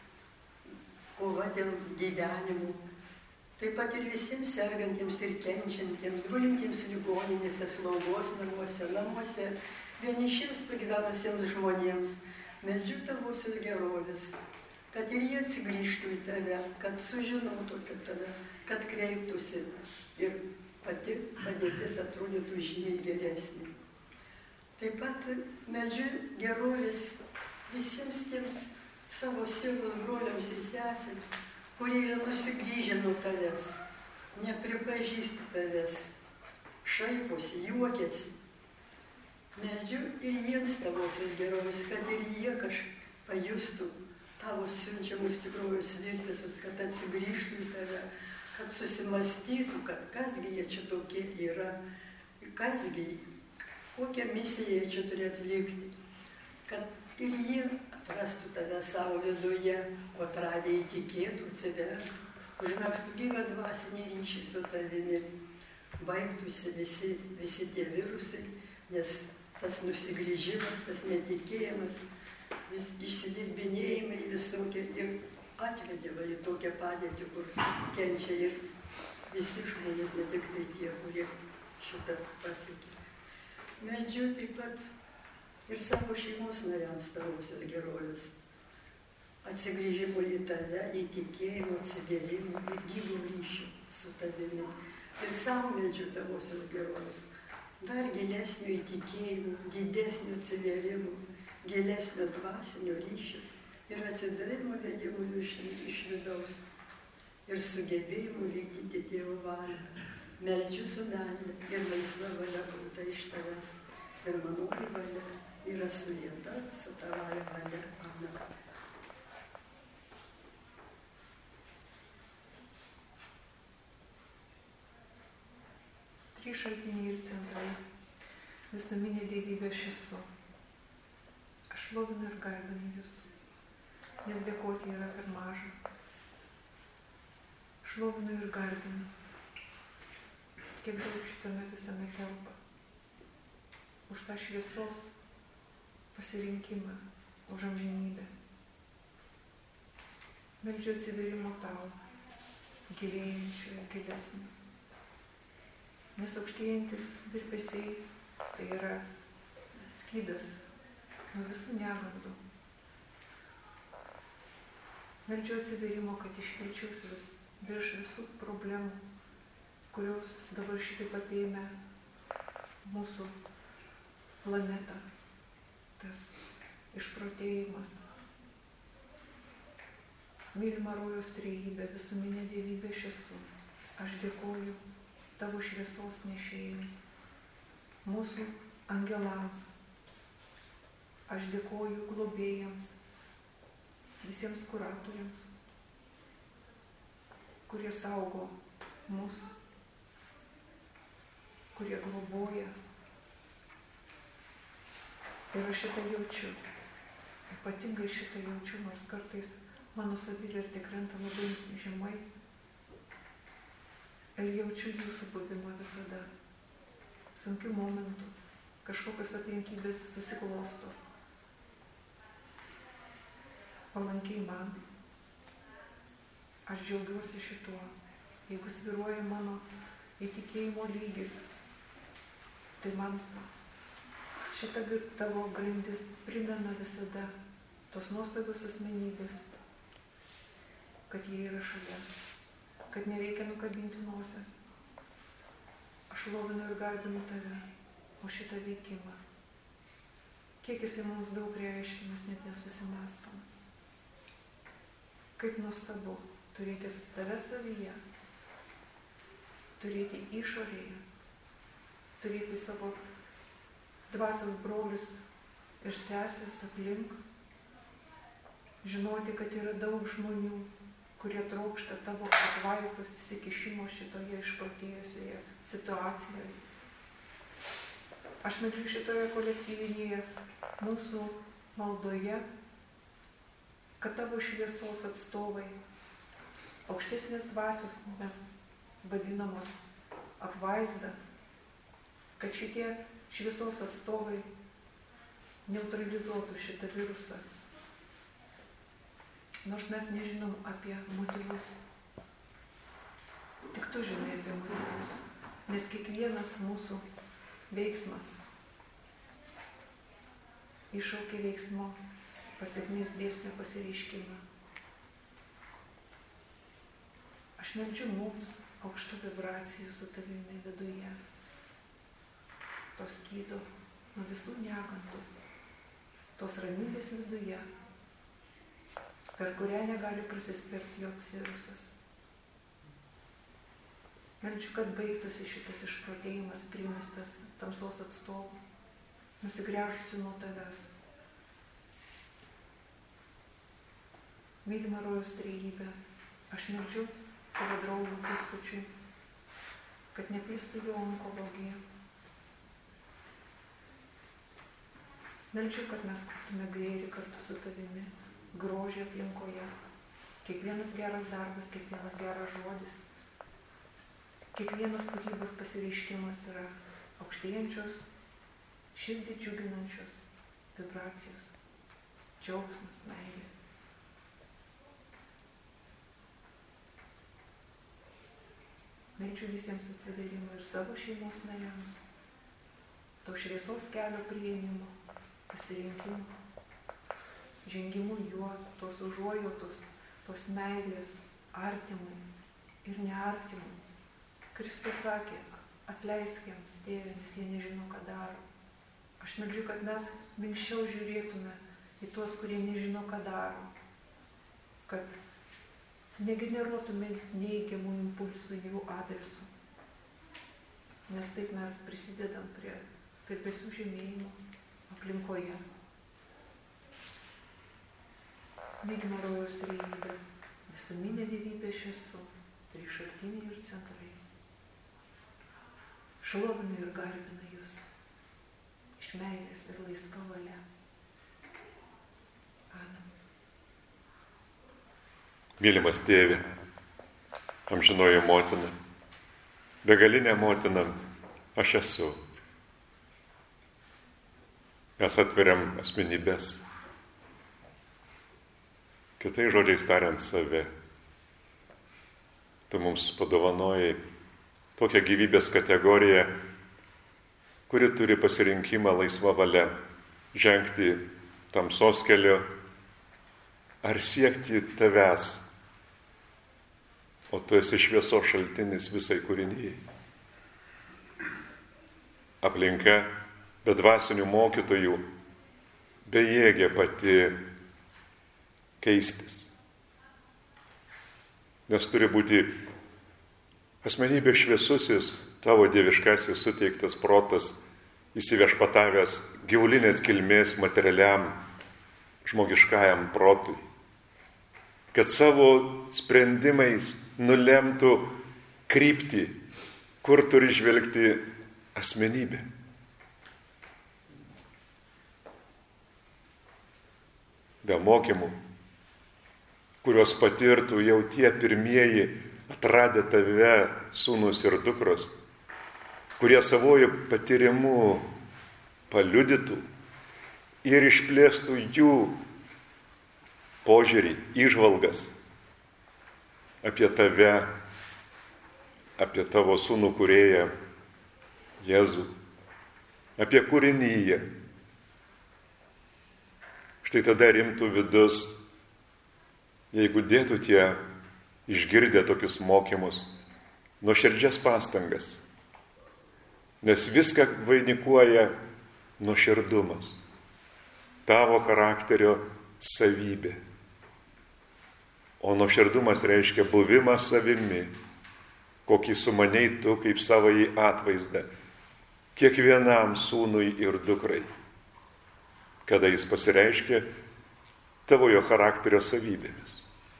kova dėl gyvenimų. Taip pat ir visiems sergantiems ir kenčiantiems, gulintiems ligoninėse, slaugos namuose, vienišiems pagyvenusiems žmonėms, meldžiu tavosios gerovės, kad ir jie atsigrįžtų į tave, kad sužinotų apie tave, kad kreiptųsi ir pati padėtis atrodytų žymiai geresnė. Taip pat meldžiu gerovės visiems tiems savo sielos broliams ir sesėms, kurie yra nusigrįžę nuo tavęs, nepripažįsta tavęs, šaiposi, juokiasi. Meldžiu ir jiems tavosios gerovės, kad ir jie pajustų tavo siunčiamus tikrojus virpesius, kad atsigrįžtų į tave, kad susimastytų, kad kasgi jie čia tokie yra, kasgi, kokią misiją jie čia turi atlikti, kad ir jie atrastų tave savo viduje, o atradę įtikėtų, atsivertų, užmėgstų gyvą dvasinį ryšį su tavimi, baigtųsi visi tie virusai, nes tas nusigrįžimas, tas netikėjimas, išsidirbinėjimai visokie ir atvedė į tokią padėtį, kur kenčia ir visi žmonės, ne tik tai tie, kurie šitą pasiekė. Meldžiu taip pat ir savo šeimos nariams tavosios gerovės, atsigrįžimo į tave, į tikėjimo, atsivėrimą ir gyvų ryšių su tavimi. Ir savo meldžiu tavosios gerovės, dar gilesnio įtikėjimo, didesnio atsivėrimo, gilesnio dvasinio ryšio ir atsidavimo vedimų iš vidaus ir sugebėjimų vykdyti Dievo valią. Meldžiu su meile ir laisva valia gauta iš tavęs. Ir manoji valia yra sulieta su tavąja valia. Amen. Trys šaltiniai ir centrai. Visuminė dievybė aš esu. Aš šlovinu ir garbinu jūs, nes dėkoti yra per maža. Šlovinu ir garbinu, kiek daug šitame visame telpa. Už tą šviesos pasirinkimą, už amžinybę. Meldžiu atsivėrimo tau, gilėjančio ir gilesnio. Nes aukštėjantis virpesiai tai yra skydas nuo visų negandų. Meldžiu atsivėrimo, kad iškelčiau virš visų problemų, kurios dabar šitaip apėmė mūsų planetą. Tas išprotėjimas. Mylima rojaus trejybė, visuminė dievybė aš esu. Aš dėkoju tavo šviesos nešėjams, mūsų angelams. Aš dėkoju globėjams, visiems kuratoriams, kurie saugo mus, kurie globoja. Ir aš šitą jaučiu, ypatingai šitą jaučiu, nors kartais mano savivertė krenta labai žemai. Ir jaučiu jūsų buvimą visada. Sunkių momentų, kažkokios aplinkybės susiklosto. Palankiai man. Aš džiaugiuosi šituo. Jeigu svyruoja mano įtikėjimo lygis, tai man šita tavo grindis primena visada tos nuostabios asmenybės, kad jie yra šalia, kad nereikia nukabinti nosies. Aš šlovinu ir garbinu tave už šitą veikimą. Kiek jisai mums daug reiškia, mes net nesusimąstom. Kaip nuostabu turėti tave savyje, turėti išorėje, turėti savo dvasios brolius ir sesės aplink, žinoti, kad yra daug žmonių, kurie trokšta tavo atvaizdos įsikišimo šitoje išprotėjusioje situacijoje. Aš meldžiu šitoje kolektyvinėje mūsų maldoje, kad tavo šviesos atstovai aukštesnės dvasios, mes vadinamos apvaizda, kad šitie šviesos atstovai neutralizuotų šitą virusą. Nors mes nežinom apie motyvus. Tik tu žinai apie motyvus, nes kiekvienas mūsų veiksmas iššaukia veiksmo pasekmės dėsnio pasireiškimą. Aš meldžiu mums aukštų vibracijų su tavimi viduje. Tos gydo nuo visų negandų, tos ramybės viduje, per kurią negali prasiskverbti joks virusas. Meldžiu, kad baigtųsi šitas išprotėjimas primestas tamsos atstovų, nusigręžusių nuo tavęs. Mylima rojaus trejybė, aš meldžiu savo draugų Kęstučiui, kad neplistų jo onkologija. Meldžiu, kad mes kurtume gėrį kartu su tavimi, grožį aplinkoje. Kiekvienas geras darbas, kiekvienas geras žodis, kiekvienas kūrybos pasireiškimas yra aukštėjančios, širdį džiuginančios vibracijos, džiaugsmas, meilė. Meldžiu visiems atsiverimo ir savo šeimos nariams, to šviesos kelio priėmimo, pasirinkimo, žengimų juo, tos užuojautos, tos meilės artimui ir neartimui. Kristus sakė, atleisk jiems, Tėve, nes jie nežino, ką daro. Aš meldžiu, kad mes minkščiau žiūrėtume į tuos, kurie nežino, ką daro. Kad negeneruotume neigiamų impulsų jų adresu. Nes taip mes prisidedam prie virpesių žemėjimo aplinkoje. Mylima rojaus trejybė, visuminė dievybė aš esu, trys šaltiniai ir centrai. Šlovinu ir garbinu jūs iš meilės ir laisva valia. Amen. Mylimas Tėve, amžinoji motina, begalinė motina, aš esu. Mes atveriam asmenybės, kitais žodžiais tariant save. Tu mums padovanojai tokią gyvybės kategoriją, kuri turi pasirinkimą laisvą valią žengti tamsos keliu ar siekti tavęs, o tu esi šviesos šaltinis visai kūrinijai. Aplinka be dvasinių mokytojų bejėgė pati keistis. Nes turi būti asmenybė šviesusis, tavo dieviškasis suteiktas protas, įsiviešpatavęs gyvulinės kilmės materialiam žmogiškajam protui, kad savo sprendimais nulemtų kryptį, kur turi žvelgti asmenybė. Be mokymų, kuriuos patirtų jau tie pirmieji atradę tave sūnus ir dukros, kurie savojų patyrimu paliudytų ir išplėstų jų požiūrį, įžvalgas apie tave, apie tavo sūnų kūrėją Jėzų, apie kūrinyje. Štai tada rimtų vidus, jeigu dėtų tie išgirdę tokius mokymus, nuoširdžias pastangas, nes viską vainikuoja nuoširdumas, tavo charakterio savybė. O nuoširdumas reiškia buvimą savimi, kokį sumaniai tu kaip savąjį atvaizdą, kiekvienam sūnui ir dukrai, kada jis pasireiškia tavojo charakterio savybėmis.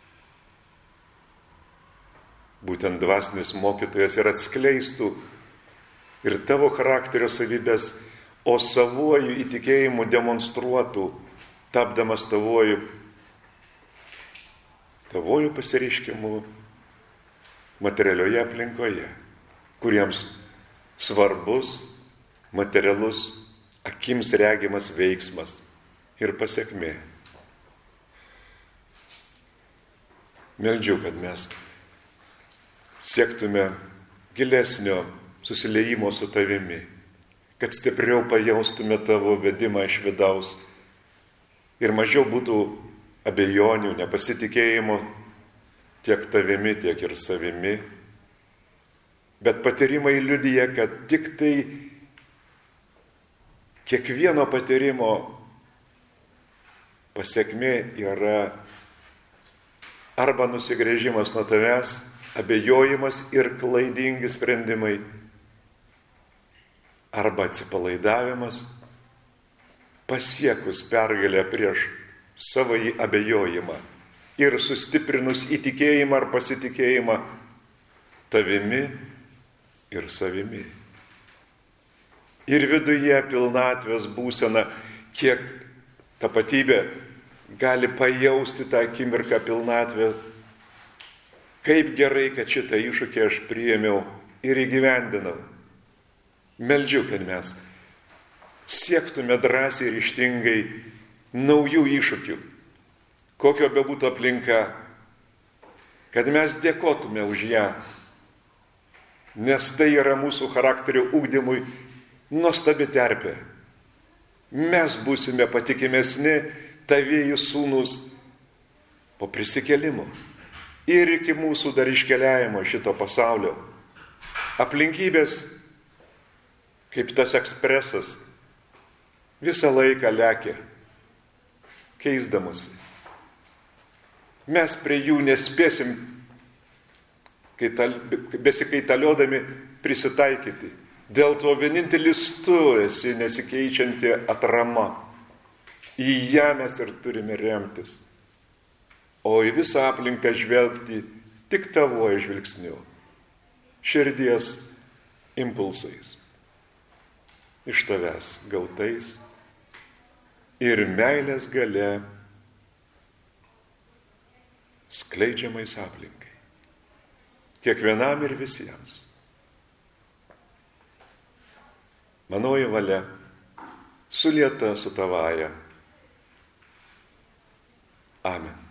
Būtent dvasinis mokytojas ir atskleistų ir tavo charakterio savybės, o savuoju įtikėjimu demonstruotų, tapdamas tavuoju pasireiškimu materialioje aplinkoje, kuriems svarbus materialus akims regimas veiksmas ir pasiekmė. Meldžiu, kad mes siektume gilesnio susiliejimo su tavimi, kad stipriau pajaustume tavo vedimą iš vidaus ir mažiau būtų abejonių, nepasitikėjimo tiek tavimi, tiek ir savimi. Bet patyrimai liudija, kad tik tai kiekvieno patyrimo pasiekmė yra arba nusigręžimas nuo tavęs, abejojimas ir klaidingi sprendimai, arba atsipalaidavimas, pasiekus pergalę prieš savąjį abejojimą ir sustiprinus įtikėjimą ar pasitikėjimą tavimi ir savimi. Ir viduje pilnatvės būsena, kiek tapatybė gali pajausti tą akimirką pilnatvę. Kaip gerai, kad šitą iššūkį aš priėmiau ir įgyvendinau. Meldžiu, kad mes siektume drąsiai ir ryžtingai naujų iššūkių, kokio bebūtų aplinka, kad mes dėkotume už ją, nes tai yra mūsų charakterio ugdymui nuostabi terpė. Mes būsime patikimesni tavieji sūnus po prisikėlimo ir iki mūsų dar iškeliavimo šito pasaulio. Aplinkybės, kaip tas ekspresas, visą laiką lekia, keisdamosi. Mes prie jų nespėsim, besikaitaliodami, prisitaikyti. Dėl to vienintelis tu esi nesikeičianti atrama. Į ją mes ir turime remtis. O į visą aplinką žvelgti tik tavoje žvilgsniu, širdies impulsais, iš tavęs gautais ir meilės galia skleidžiamais aplinkai, kiekvienam ir visiems. Manoji valia sulieta su tavaja. Amen.